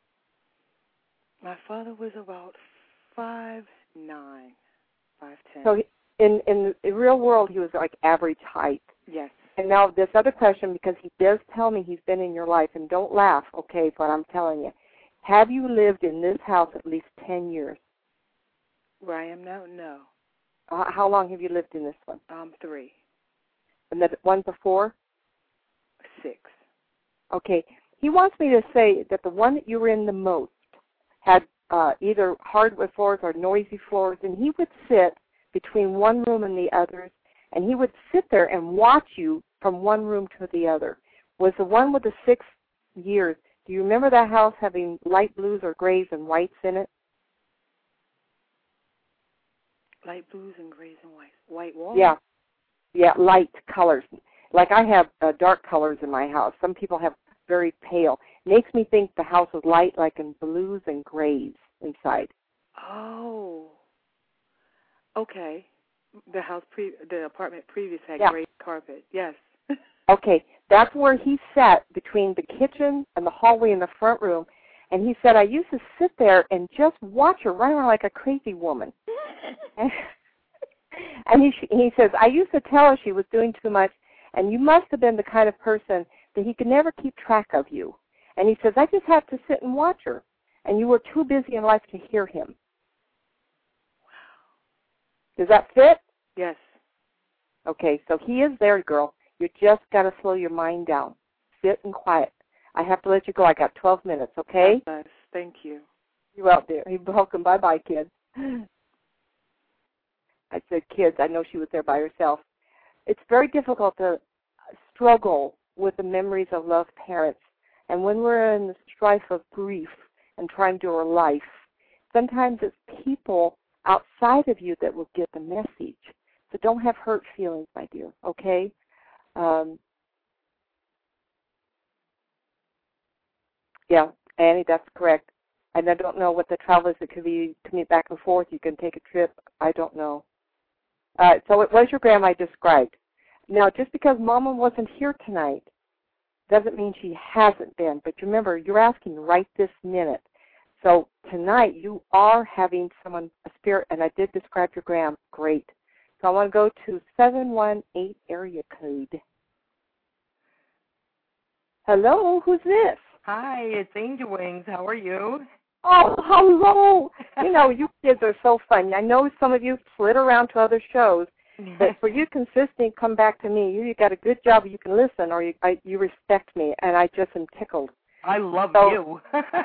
My father was about five nine, five ten. So he, in in the real world, he was like average height. Yes. And now this other question, because he does tell me he's been in your life, and don't laugh, okay, but I'm telling you. Have you lived in this house at least ten years? Where I am now? No. Uh, how long have you lived in this one? Um, three. And the one before? Six. Okay. He wants me to say that the one that you were in the most had uh, either hardwood floors or noisy floors, and he would sit between one room and the others, and he would sit there and watch you from one room to the other. Was the one with the six years, do you remember that house having light blues or grays and whites in it? Light blues and grays and whites. White walls? Yeah. Yeah, light colors. Like I have uh, dark colors in my house. Some people have very pale. Makes me think the house was light, like in blues and grays inside. Oh. Okay. The house, pre- the apartment previous had Yeah. gray carpet. Yes. Okay, that's where he sat between the kitchen and the hallway in the front room. And he said, I used to sit there and just watch her run around like a crazy woman. and and he, he says, I used to tell her she was doing too much, and you must have been the kind of person that he could never keep track of you. And he says, I just have to sit and watch her. And you were too busy in life to hear him. Wow. Does that fit? Yes. Okay, so he is there, girl. You just got to slow your mind down. Sit and quiet. I have to let you go. I got twelve minutes, okay? Yes, thank you. You're out there. You're welcome. Bye-bye, kids. I said kids. I know she was there by herself. It's very difficult to struggle with the memories of loved parents. And when we're in the strife of grief and trying to do our life, sometimes it's people outside of you that will get the message. So don't have hurt feelings, my dear, okay? Um, yeah, Annie, that's correct. And I don't know what the travel is. It could be commute back and forth. You can take a trip. I don't know. Uh, so it was your grandma I described. Now, just because Mama wasn't here tonight doesn't mean she hasn't been. But remember, you're asking right this minute. So tonight you are having someone, a spirit, and I did describe your gram. Great. So I want to go to seven one eight area code. Hello, who's this? Hi, it's Angel Wings. How are you? Oh, hello. You know, you kids are so fun. I know some of you slid around to other shows, but for you consistently come back to me, you, you got a good job. You can listen, or you I, you respect me, and I just am tickled. I love so, you.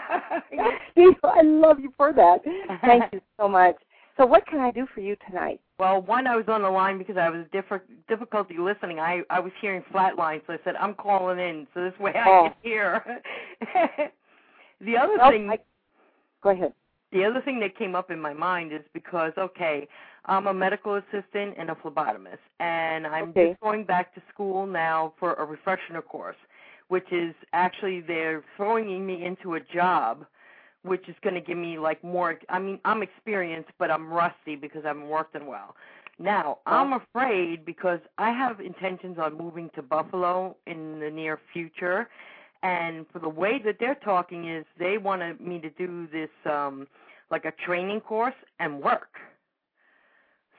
I love you for that. Thank you so much. So what can I do for you tonight? Well, one, I was on the line because I was diff- difficulty listening. I, I was hearing flatline, so I said, I'm calling in, so this way I oh. can hear. The other well, thing... I, go ahead. The other thing that came up in my mind is because, okay, I'm a medical assistant and a phlebotomist, and I'm okay. just going back to school now for a refresher course, which is actually they're throwing me into a job, which is going to give me, like, more, I mean, I'm experienced, but I'm rusty because I haven't worked in a while. Now, I'm afraid because I have intentions on moving to Buffalo in the near future, and for the way that they're talking is they wanted me to do this, um, like a training course and work.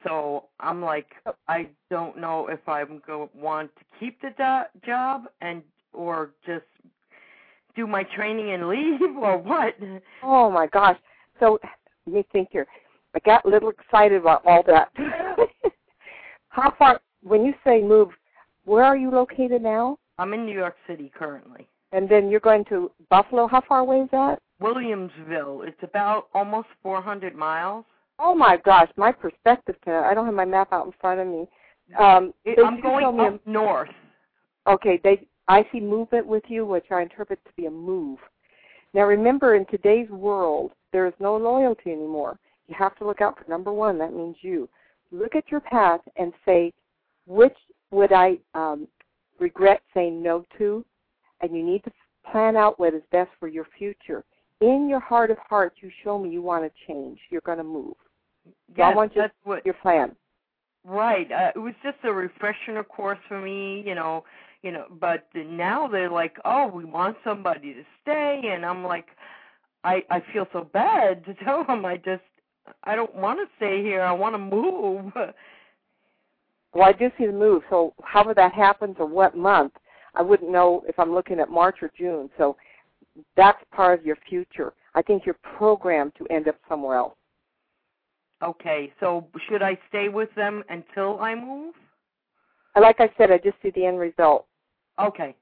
So I'm like, I don't know if I'm going to want to keep the do- job and or just do my training and leave or what. Oh, my gosh. So let me think here. I got a little excited about all that. How far, when you say move, where are you located now? I'm in New York City currently. And then you're going to Buffalo. How far away is that? Williamsville. It's about almost four hundred miles. Oh, my gosh. My perspective to I don't have my map out in front of me. Um, it, they I'm do going tell me up a, north. Okay. They, I see movement with you, which I interpret to be a move. Now, remember, in today's world, there is no loyalty anymore. You have to look out for number one. That means you. Look at your path and say, which would I um, regret saying no to? And you need to plan out what is best for your future. In your heart of hearts, you show me you want to change. You're going to move. So Yes, I want you that's to what your plan. Right. Uh, it was just a refresher course for me, you know. You know, but now they're like, oh, we want somebody to stay, and I'm like, I I feel so bad to tell them I just I don't want to stay here. I want to move. Well, I do see the move. So however that happens or what month, I wouldn't know if I'm looking at March or June. So that's part of your future. I think you're programmed to end up somewhere else. Okay. So should I stay with them until I move? Like I said, I just see the end result. Okay.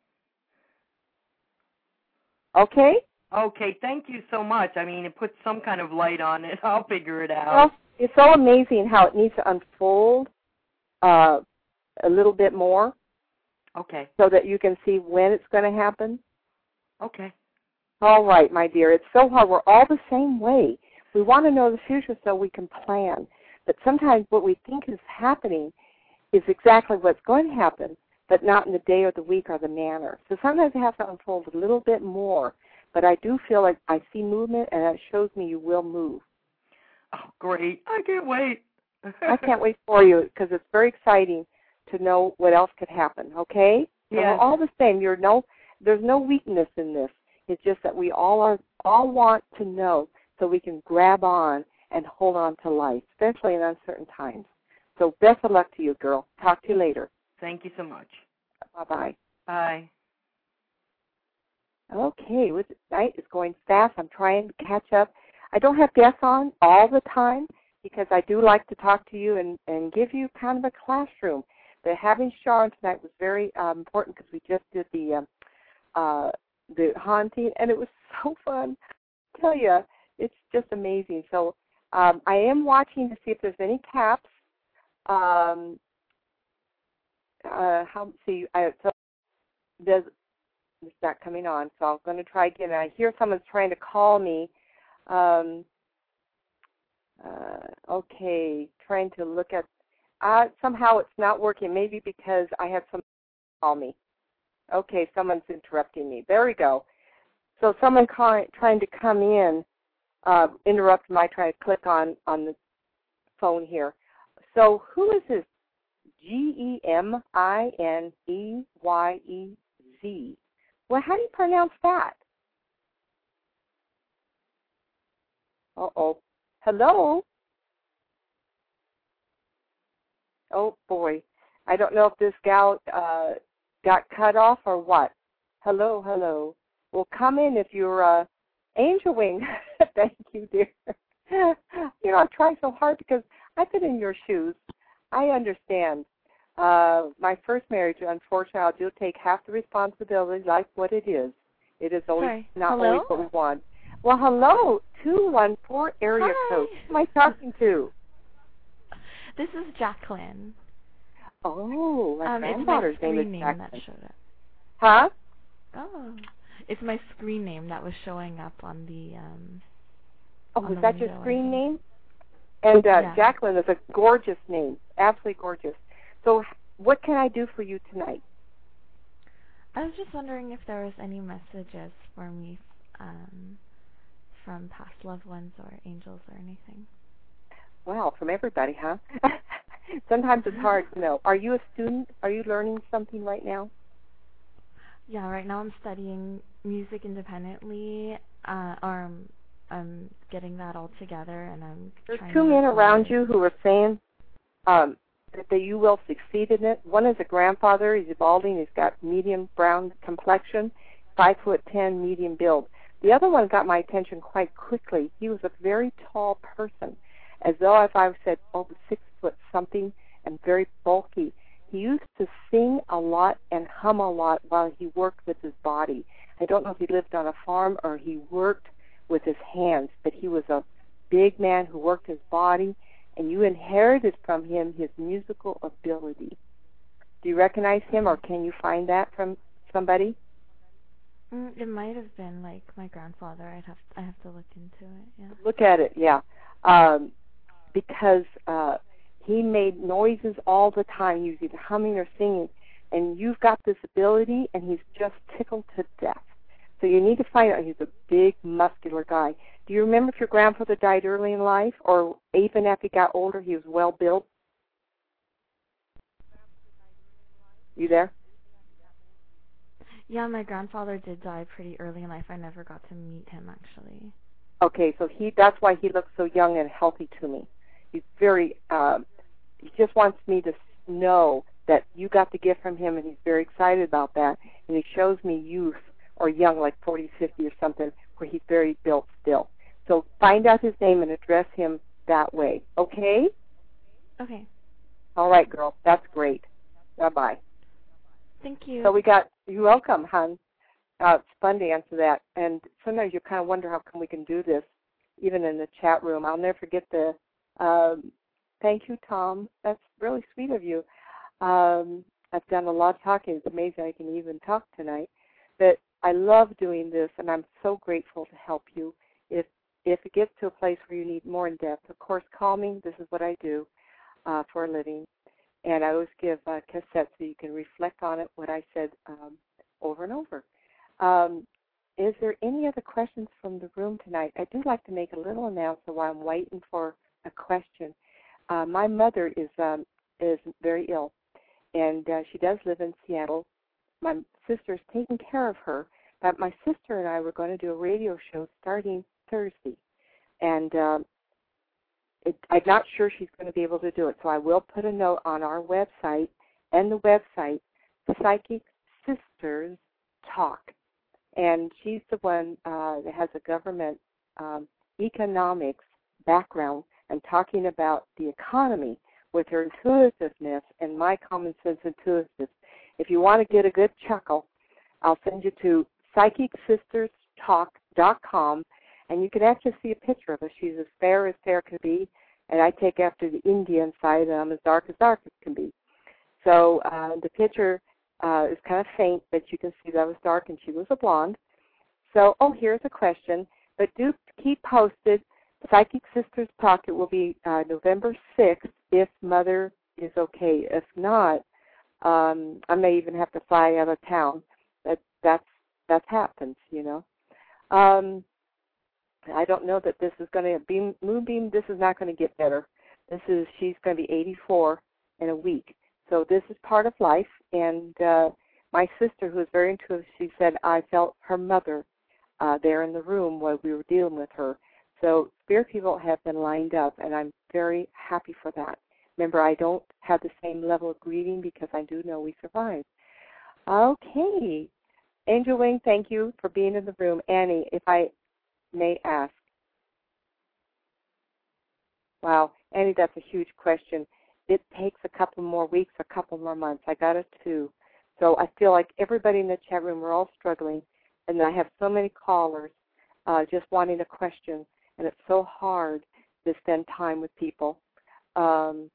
Okay? Okay, thank you so much. I mean, it puts some kind of light on it. I'll figure it out. Well, it's so amazing how it needs to unfold uh, a little bit more. Okay. So that you can see when it's going to happen. Okay. All right, my dear. It's so hard. We're all the same way. We want to know the future so we can plan. But sometimes what we think is happening is exactly what's going to happen, but not in the day or the week or the manner. So sometimes it has to unfold a little bit more. But I do feel like I see movement, and it shows me you will move. Oh, great. I can't wait. I can't wait for you because it's very exciting to know what else could happen, okay? Yeah. So we're all the same. You're no, there's no weakness in this. It's just that we all are all want to know so we can grab on and hold on to life, especially in uncertain times. So best of luck to you, girl. Talk to you later. Thank you so much. Bye-bye. Bye. Okay, with night is going fast. I'm trying to catch up. I don't have guests on all the time because I do like to talk to you and, and give you kind of a classroom. But having Sharon tonight was very um, important because we just did the um, uh, the haunting, and it was so fun. I tell you, it's just amazing. So um, I am watching to see if there's any caps. Um, uh, how see? I, so there's it's not coming on, so I'm going to try again. I hear someone's trying to call me. Um, uh, okay, trying to look at. Uh, somehow it's not working. Maybe because I had someone call me. Okay, someone's interrupting me. There we go. So someone call, trying to come in uh, interrupted my trying to click on, on the phone here. So who is this? G E M I N E Y E Z. Well, how do you pronounce that? Uh-oh. Hello? Oh, boy. I don't know if this gal uh, got cut off or what. Hello, hello. Well, come in if you're uh, Angel Wing. Thank you, dear. You know, I try so hard because I've been in your shoes. I understand. Uh, my first marriage, unfortunately, I do take half the responsibility, like what it is. It is always Hi. not Hello? always what we want. Well, hello, two one four area Hi. code. Who am I talking to? This is Jacqueline. Oh, my um, granddaughter's it's my name screen is name Jacqueline. that showed up. Huh? Oh, it's my screen name that was showing up on the. Um, Oh, on was the that your window, I screen think. name? And uh, Yeah. Jacqueline is a gorgeous name, absolutely gorgeous. So what can I do for you tonight? I was just wondering if there was any messages for me um, from past loved ones or angels or anything. Wow, from everybody, huh? Sometimes it's hard to know. Are you a student? Are you learning something right now? Yeah, right now I'm studying music independently, uh, or I'm, I'm getting that all together, and I'm There's trying two to men record around it. you who are saying um, that, that you will succeed in it. One is a grandfather. He's balding. He's got medium brown complexion, five foot ten, medium build. The other one got my attention quite quickly. He was a very tall person, as though if I said, oh, six foot something, and very bulky. He used to sing a lot and hum a lot while he worked with his body. I don't know if he lived on a farm or he worked with his hands, but he was a big man who worked his body, and you inherited from him his musical ability. Do you recognize him, or can you find that from somebody? Mm, it might have been like my grandfather. I'd have I have to look into it. Yeah. Look at it, yeah, um, because uh, he made noises all the time. He was either humming or singing, and you've got this ability, and he's just tickled to death. So you need to find out. He's a big, muscular guy. Do you remember if your grandfather died early in life, or even after he got older, he was well built? You there? Yeah, my grandfather did die pretty early in life. I never got to meet him, actually. Okay, so he that's why he looks so young and healthy to me. He's very, uh, he just wants me to know that you got the gift from him, and he's very excited about that. And he shows me youth or young, like forty, fifty or something, where he's very built still. So find out his name and address him that way, okay? Okay. All right, girl. That's great. Bye-bye. Thank you. So we got, you're welcome, hon. Uh, it's fun to answer that. And sometimes you kind of wonder how come we can do this, even in the chat room. I'll never forget the, um, thank you, Tom. That's really sweet of you. Um, I've done a lot of talking. It's amazing I can even talk tonight. But I love doing this, and I'm so grateful to help you. If if it gets to a place where you need more in depth, of course, call me. This is what I do uh, for a living. And I always give uh, cassettes so you can reflect on it, what I said um, over and over. Um, is there any other questions from the room tonight? I do like to make a little announcement while I'm waiting for a question. Uh, my mother is um, is very ill, and uh, she does live in Seattle. My sister's taking care of her, but my sister and I were going to do a radio show starting Thursday, and um, it, I'm not sure she's going to be able to do it, so I will put a note on our website and the website, Psychic Sisters Talk, and she's the one uh, that has a government um, economics background and talking about the economy with her intuitiveness and my common sense intuitiveness. If you want to get a good chuckle, I'll send you to psychic sisters talk dot com, and you can actually see a picture of her. She's as fair as fair can be, and I take after the Indian side, and I'm as dark as dark as can be. So uh, the picture uh, is kind of faint, but you can see that I was dark and she was a blonde. So, oh, here's a question, but do keep posted. Psychic Sisters Talk, it will be uh, November sixth if Mother is okay. If not, Um, I may even have to fly out of town. That that's that happens, you know. Um, I don't know that this is going to be Moonbeam. This is not going to get better. This is she's going to be eighty-four in a week. So this is part of life. And uh, my sister, who is very intuitive, she said I felt her mother uh, there in the room while we were dealing with her. So spirit people have been lined up, and I'm very happy for that. Remember, I don't have the same level of grieving because I do know we survived. Okay. Angel Wing, thank you for being in the room. Annie, if I may ask. Wow, Annie, that's a huge question. It takes a couple more weeks, a couple more months. I got it too. So I feel like everybody in the chat room, we're all struggling, and I have so many callers uh, just wanting a question, and it's so hard to spend time with people. Um,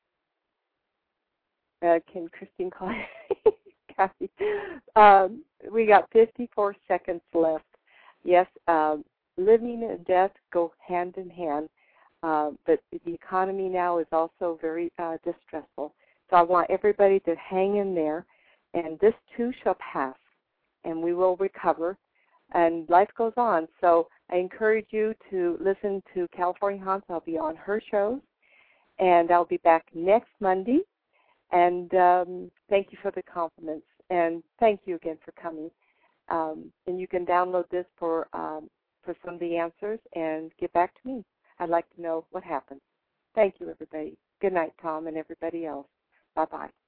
Uh, can Christine call? Kathy, um, we got fifty-four seconds left. Yes, um, living and death go hand in hand, uh, but the economy now is also very uh, distressful. So I want everybody to hang in there, and this too shall pass, and we will recover, and life goes on. So I encourage you to listen to California Haunts. I'll be on her shows, and I'll be back next Monday. And um, thank you for the compliments, and thank you again for coming. Um, and you can download this for um, for some of the answers and get back to me. I'd like to know what happened. Thank you, everybody. Good night, Tom, and everybody else. Bye-bye.